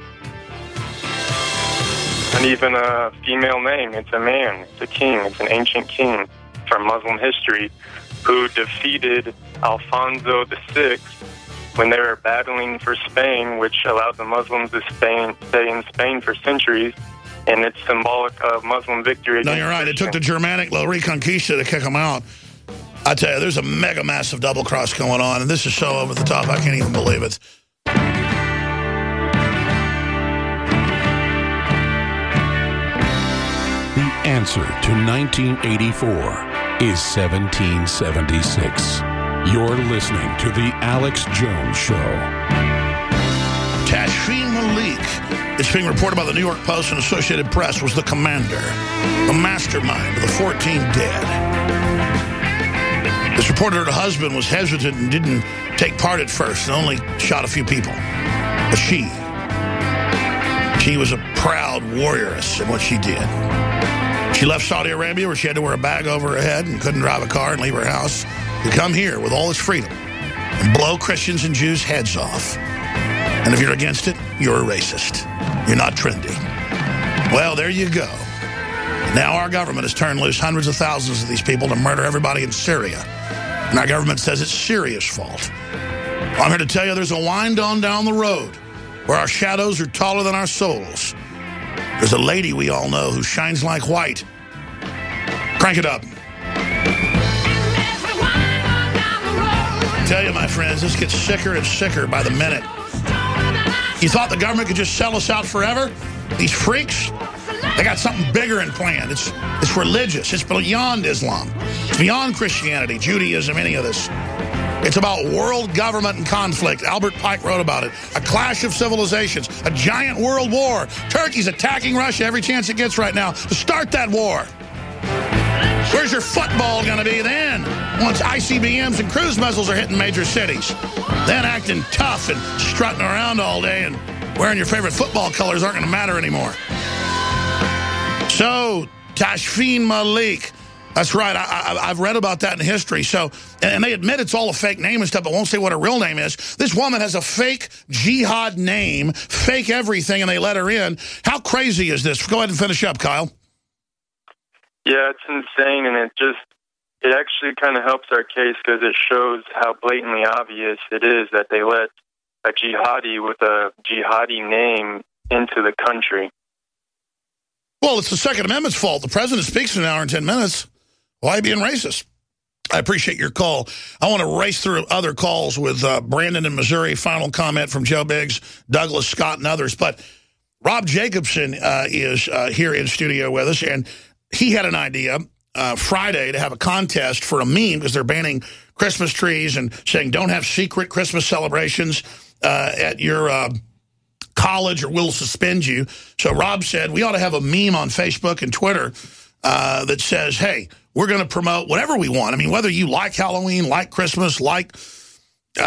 And even a female name. It's a man. It's a king. It's an ancient king from Muslim history who defeated Alfonso the Sixth when they were battling for Spain, which allowed the Muslims to stay, stay in Spain for centuries. And it's symbolic of Muslim victory. No, you're right. It took the Germanic La Reconquista to kick them out. I tell you, there's a mega massive double cross going on, and this is so over the top, I can't even believe it. The answer to nineteen eighty-four is seventeen seventy-six. You're listening to The Alex Jones Show. Tashfeen Malik, it's being reported by the New York Post and Associated Press, was the commander, the mastermind of the fourteen dead. It's reported her husband was hesitant and didn't take part at first and only shot a few people. But she, she was a proud warrioress in what she did. She left Saudi Arabia where she had to wear a bag over her head and couldn't drive a car and leave her house to come here with all its freedom and blow Christians and Jews' heads off. And if you're against it, you're a racist. You're not trendy. Well, there you go. Now our government has turned loose hundreds of thousands of these people to murder everybody in Syria. And our government says it's Syria's fault. I'm here to tell you there's a wind on down the road where our shadows are taller than our souls. There's a lady we all know who shines like white. Crank it up. I tell you, my friends, this gets sicker and sicker by the minute. You thought the government could just sell us out forever? These freaks, they got something bigger in plan. It's, it's religious. It's beyond Islam. It's beyond Christianity, Judaism, any of this. It's about world government and conflict. Albert Pike wrote about it. A clash of civilizations. A giant world war. Turkey's attacking Russia every chance it gets right now to start that war. Where's your football going to be then? Once I C B Ms and cruise missiles are hitting major cities. Then acting tough and strutting around all day and wearing your favorite football colors aren't going to matter anymore. So, Tashfeen Malik. That's right. I, I, I've read about that in history. So, and they admit it's all a fake name and stuff, but won't say what her real name is. This woman has a fake jihad name, fake everything, and they let her in. How crazy is this? Go ahead and finish up, Kyle. Yeah, it's insane, and it just, it actually kind of helps our case because it shows how blatantly obvious it is that they let a jihadi with a jihadi name into the country. Well, it's the Second Amendment's fault. The president speaks in an hour and ten minutes. Why being racist? I appreciate your call. I want to race through other calls with uh, Brandon in Missouri. Final comment from Joe Biggs, Douglas Scott, and others. But Rob Jacobson uh, is uh, here in studio with us, and he had an idea uh, Friday to have a contest for a meme because they're banning Christmas trees and saying don't have secret Christmas celebrations uh, at your uh, college or we'll suspend you. So Rob said we ought to have a meme on Facebook and Twitter uh, that says, hey, we're going to promote whatever we want. I mean, whether you like Halloween, like Christmas, like, uh,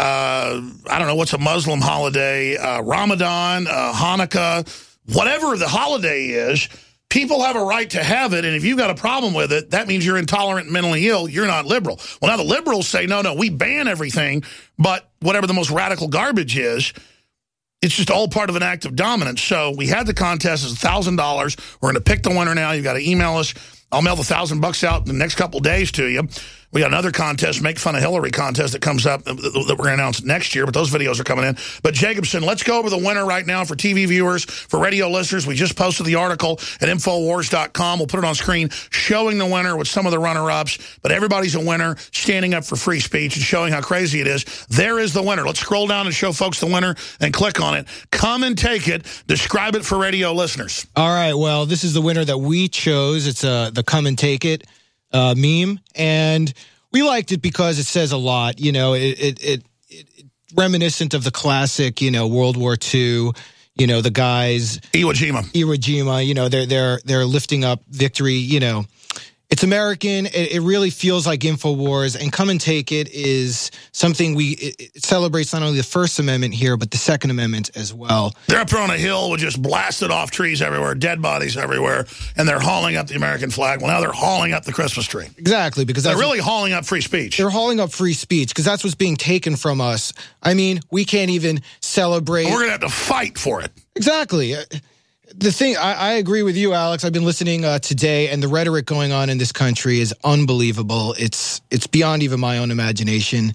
I don't know, what's a Muslim holiday, uh, Ramadan, uh, Hanukkah, whatever the holiday is, people have a right to have it, and if you've got a problem with it, that means you're intolerant and mentally ill. You're not liberal. Well, now the liberals say, no, no, we ban everything, but whatever the most radical garbage is, it's just all part of an act of dominance. So we had the contest. It's one thousand dollars. We're going to pick the winner now. You've got to email us. I'll mail the one thousand bucks out in the next couple days to you. We got another contest, Make Fun of Hillary contest that comes up that we're going to announce next year, but those videos are coming in. But Jacobson, let's go over the winner right now for T V viewers, for radio listeners. We just posted the article at Infowars dot com. We'll put it on screen showing the winner with some of the runner-ups, but everybody's a winner standing up for free speech and showing how crazy it is. There is the winner. Let's scroll down and show folks the winner and click on it. Come and take it. Describe it for radio listeners. All right, well, this is the winner that we chose. It's uh, the Come and Take It uh, meme, and we liked it because it says a lot. You know, it, it, it, it reminiscent of the classic, you know, World War Two, you know, the guys. Iwo Jima. Iwo Jima, you know, they're, they're, they're lifting up victory, you know. It's American. It, it really feels like InfoWars, and Come and Take It is something we, it, it celebrates not only the First Amendment here, but the Second Amendment as well. They're up there on a hill with just blasted off trees everywhere, dead bodies everywhere, and they're hauling up the American flag. Well, now they're hauling up the Christmas tree. Exactly, because they're that's really hauling up free speech. They're hauling up free speech because that's what's being taken from us. I mean, we can't even celebrate. We're going to have to fight for it. Exactly. The thing, I, I agree with you, Alex. I've been listening uh, today, and the rhetoric going on in this country is unbelievable. It's it's beyond even my own imagination.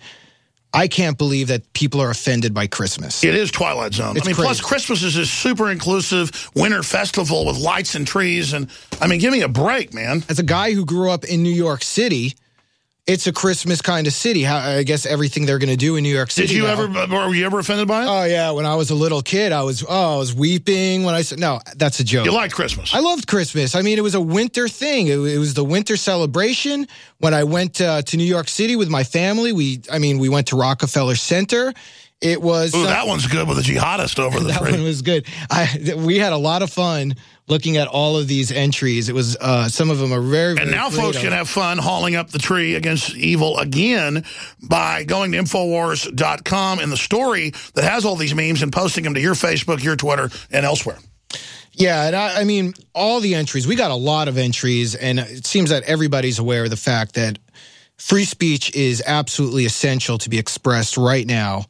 I can't believe that people are offended by Christmas. It is Twilight Zone. It's I mean, crazy. Plus Christmas is this super inclusive winter festival with lights and trees, and I mean, give me a break, man. As a guy who grew up in New York City, it's a Christmas kind of city. How, I guess everything they're going to do in New York City. Did you now. ever, were you ever offended by it? Oh, yeah. When I was a little kid, I was, oh, I was weeping when I said, no, that's a joke. You liked Christmas? I loved Christmas. I mean, it was a winter thing. It, it was the winter celebration. When I went uh, to New York City with my family, we, I mean, we went to Rockefeller Center. It was. Ooh, uh, that one's good with a jihadist over the That tree. one was good. I, we had a lot of fun looking at all of these entries. It was, uh, some of them are very, very And now creative. folks can have fun hauling up the tree against evil again by going to Infowars dot com in the story that has all these memes and posting them to your Facebook, your Twitter, and elsewhere. Yeah, and I, I mean, all the entries. We got a lot of entries, and it seems that everybody's aware of the fact that free speech is absolutely essential to be expressed right now.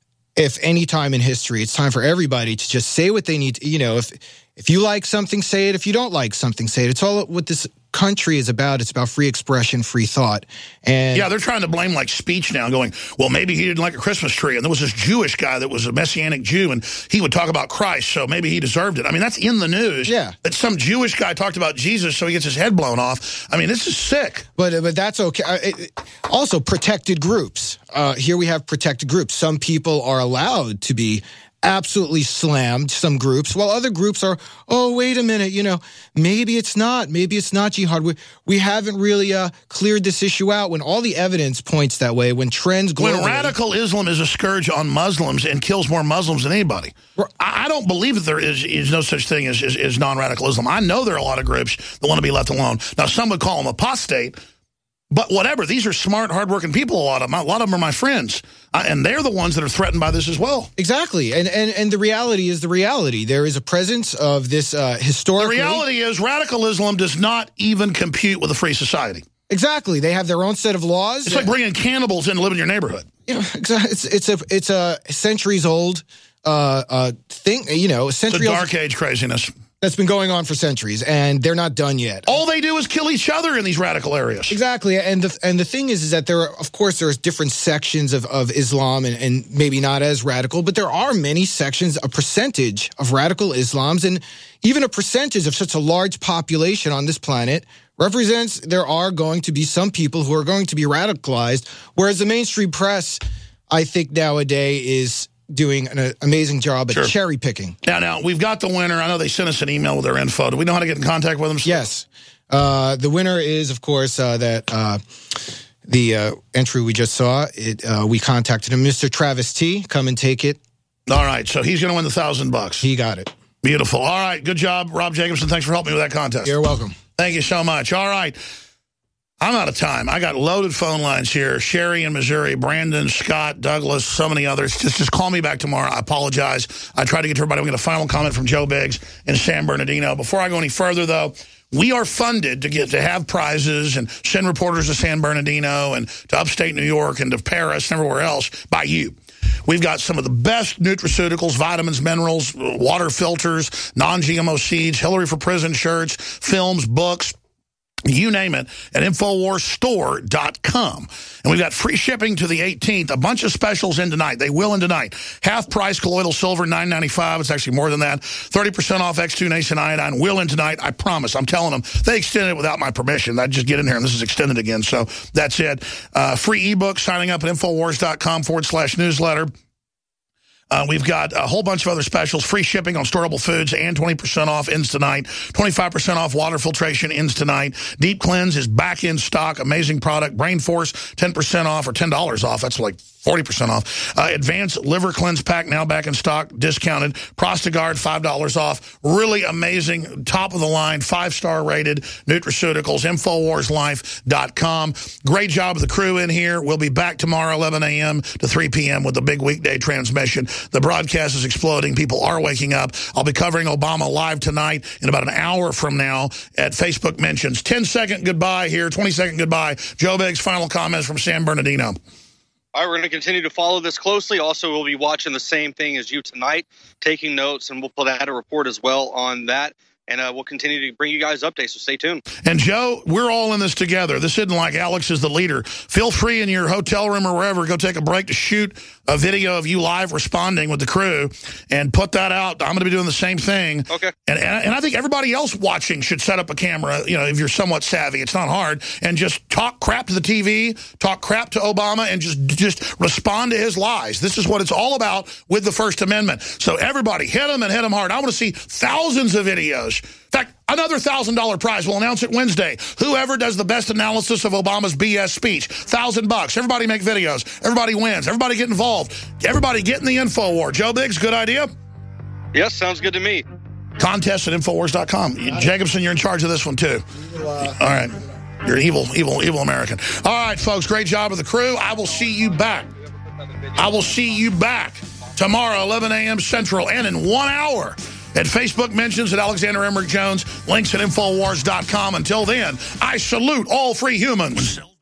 If any time in history, it's time for everybody to just say what they need to, you know, if if you like something, say it. If you don't like something, say it. It's all what this country is about. It's about free expression, free thought. And yeah, they're trying to blame like speech now, going, well, maybe he didn't like a Christmas tree. And there was this Jewish guy that was a Messianic Jew, and he would talk about Christ, so maybe he deserved it. I mean, that's in the news. Yeah. That some Jewish guy talked about Jesus, so he gets his head blown off. I mean, this is sick. But but that's okay. Uh, it, also, protected groups. Uh, here we have protected groups. Some people are allowed to be absolutely slammed some groups, while other groups are, oh, wait a minute, you know, maybe it's not. Maybe it's not jihad. We, we haven't really uh, cleared this issue out when all the evidence points that way, when trends globally... When radical Islam is a scourge on Muslims and kills more Muslims than anybody. I, I don't believe that there is, is no such thing as, as, as non-radical Islam. I know there are a lot of groups that want to be left alone. Now, some would call them apostate, but whatever. These are smart, hardworking people, a lot of them. A lot of them are my friends. Uh, and they're the ones that are threatened by this as well. Exactly. And and, and the reality is the reality. There is a presence of this uh, historically... The reality is radical Islam does not even compute with a free society. Exactly. They have their own set of laws. It's like bringing cannibals in to live in your neighborhood. Yeah, exactly. It's, it's a it's a centuries old uh, uh, thing, you know, century It's a dark age craziness. That's been going on for centuries, and they're not done yet. All they do is kill each other in these radical areas. Exactly, and the and the thing is, is that there are, of course, there's different sections of, of Islam, and, and maybe not as radical, but there are many sections, a percentage of radical Islams, and even a percentage of such a large population on this planet represents there are going to be some people who are going to be radicalized, whereas the mainstream press, I think, nowadays is doing an amazing job at Sure. cherry picking. Now, now, we've got the winner. I know they sent us an email with their info. Do we know how to get in contact with them? Yes. Uh, the winner is, of course, uh, that uh, the uh, entry we just saw. It uh, we contacted him, Mister Travis T. Come and take it. All right, so he's going to win the thousand bucks. He got it. Beautiful. All right, good job, Rob Jacobson. Thanks for helping me with that contest. You're welcome. Thank you so much. All right. I'm out of time. I got loaded phone lines here. Sherry in Missouri, Brandon, Scott, Douglas, so many others. Just just call me back tomorrow. I apologize. I tried to get to everybody. We get a final comment from Joe Biggs in San Bernardino. Before I go any further, though, we are funded to get to have prizes and send reporters to San Bernardino and to upstate New York and to Paris and everywhere else by you. We've got some of the best nutraceuticals, vitamins, minerals, water filters, non-G M O seeds, Hillary for Prison shirts, films, books, you name it, at Infowars Store dot com. And we've got free shipping to the eighteenth. A bunch of specials in tonight. They will in tonight. Half price colloidal silver, nine ninety-five. It's actually more than that. thirty percent off X two Nation iodine will in tonight. I promise. I'm telling them. They extended it without my permission. I just get in here and this is extended again. So that's it. Uh, free ebook signing up at Infowars.com forward slash newsletter. Uh, we've got a whole bunch of other specials, free shipping on storable foods and twenty percent off ends tonight. twenty-five percent off water filtration ends tonight. Deep Cleanse is back in stock. Amazing product. Brain Force, ten percent off or ten dollars off. That's like forty percent off. Uh, Advanced Liver Cleanse Pack now back in stock, discounted. Prostagard, five dollars off. Really amazing, top of the line, five-star rated nutraceuticals. Infowars Life dot com. Great job of the crew in here. We'll be back tomorrow, eleven a m to three p m with the big weekday transmission. The broadcast is exploding. People are waking up. I'll be covering Obama live tonight in about an hour from now at Facebook Mentions. ten second goodbye here, twenty second goodbye. Joe Biggs, final comments from San Bernardino. All right, we're going to continue to follow this closely. Also, we'll be watching the same thing as you tonight, taking notes, and we'll put out a report as well on that. And uh, we'll continue to bring you guys updates, so stay tuned. And, Joe, we're all in this together. This isn't like Alex is the leader. Feel free in your hotel room or wherever, go take a break to shoot a video of you live responding with the crew and put that out. I'm going to be doing the same thing. Okay. And, and, and I think everybody else watching should set up a camera, you know, if you're somewhat savvy. It's not hard. And just talk crap to the T V, talk crap to Obama, and just, just respond to his lies. This is what it's all about with the First Amendment. So everybody, hit him and hit him hard. I want to see thousands of videos. In fact, another one thousand dollar prize. We'll announce it Wednesday. Whoever does the best analysis of Obama's B S speech, thousand bucks. Everybody make videos. Everybody wins. Everybody get involved. Everybody get in the info war. Joe Biggs, good idea? Yes, sounds good to me. Contest at Infowars dot com. Jacobson, you're in charge of this one, too. All right. You're an evil, evil, evil American. All right, folks, great job with the crew. I will see you back. I will see you back tomorrow, eleven a m Central, and in one hour at Facebook Mentions at Alexander Emmerich Jones. Links at Infowars dot com. Until then, I salute all free humans.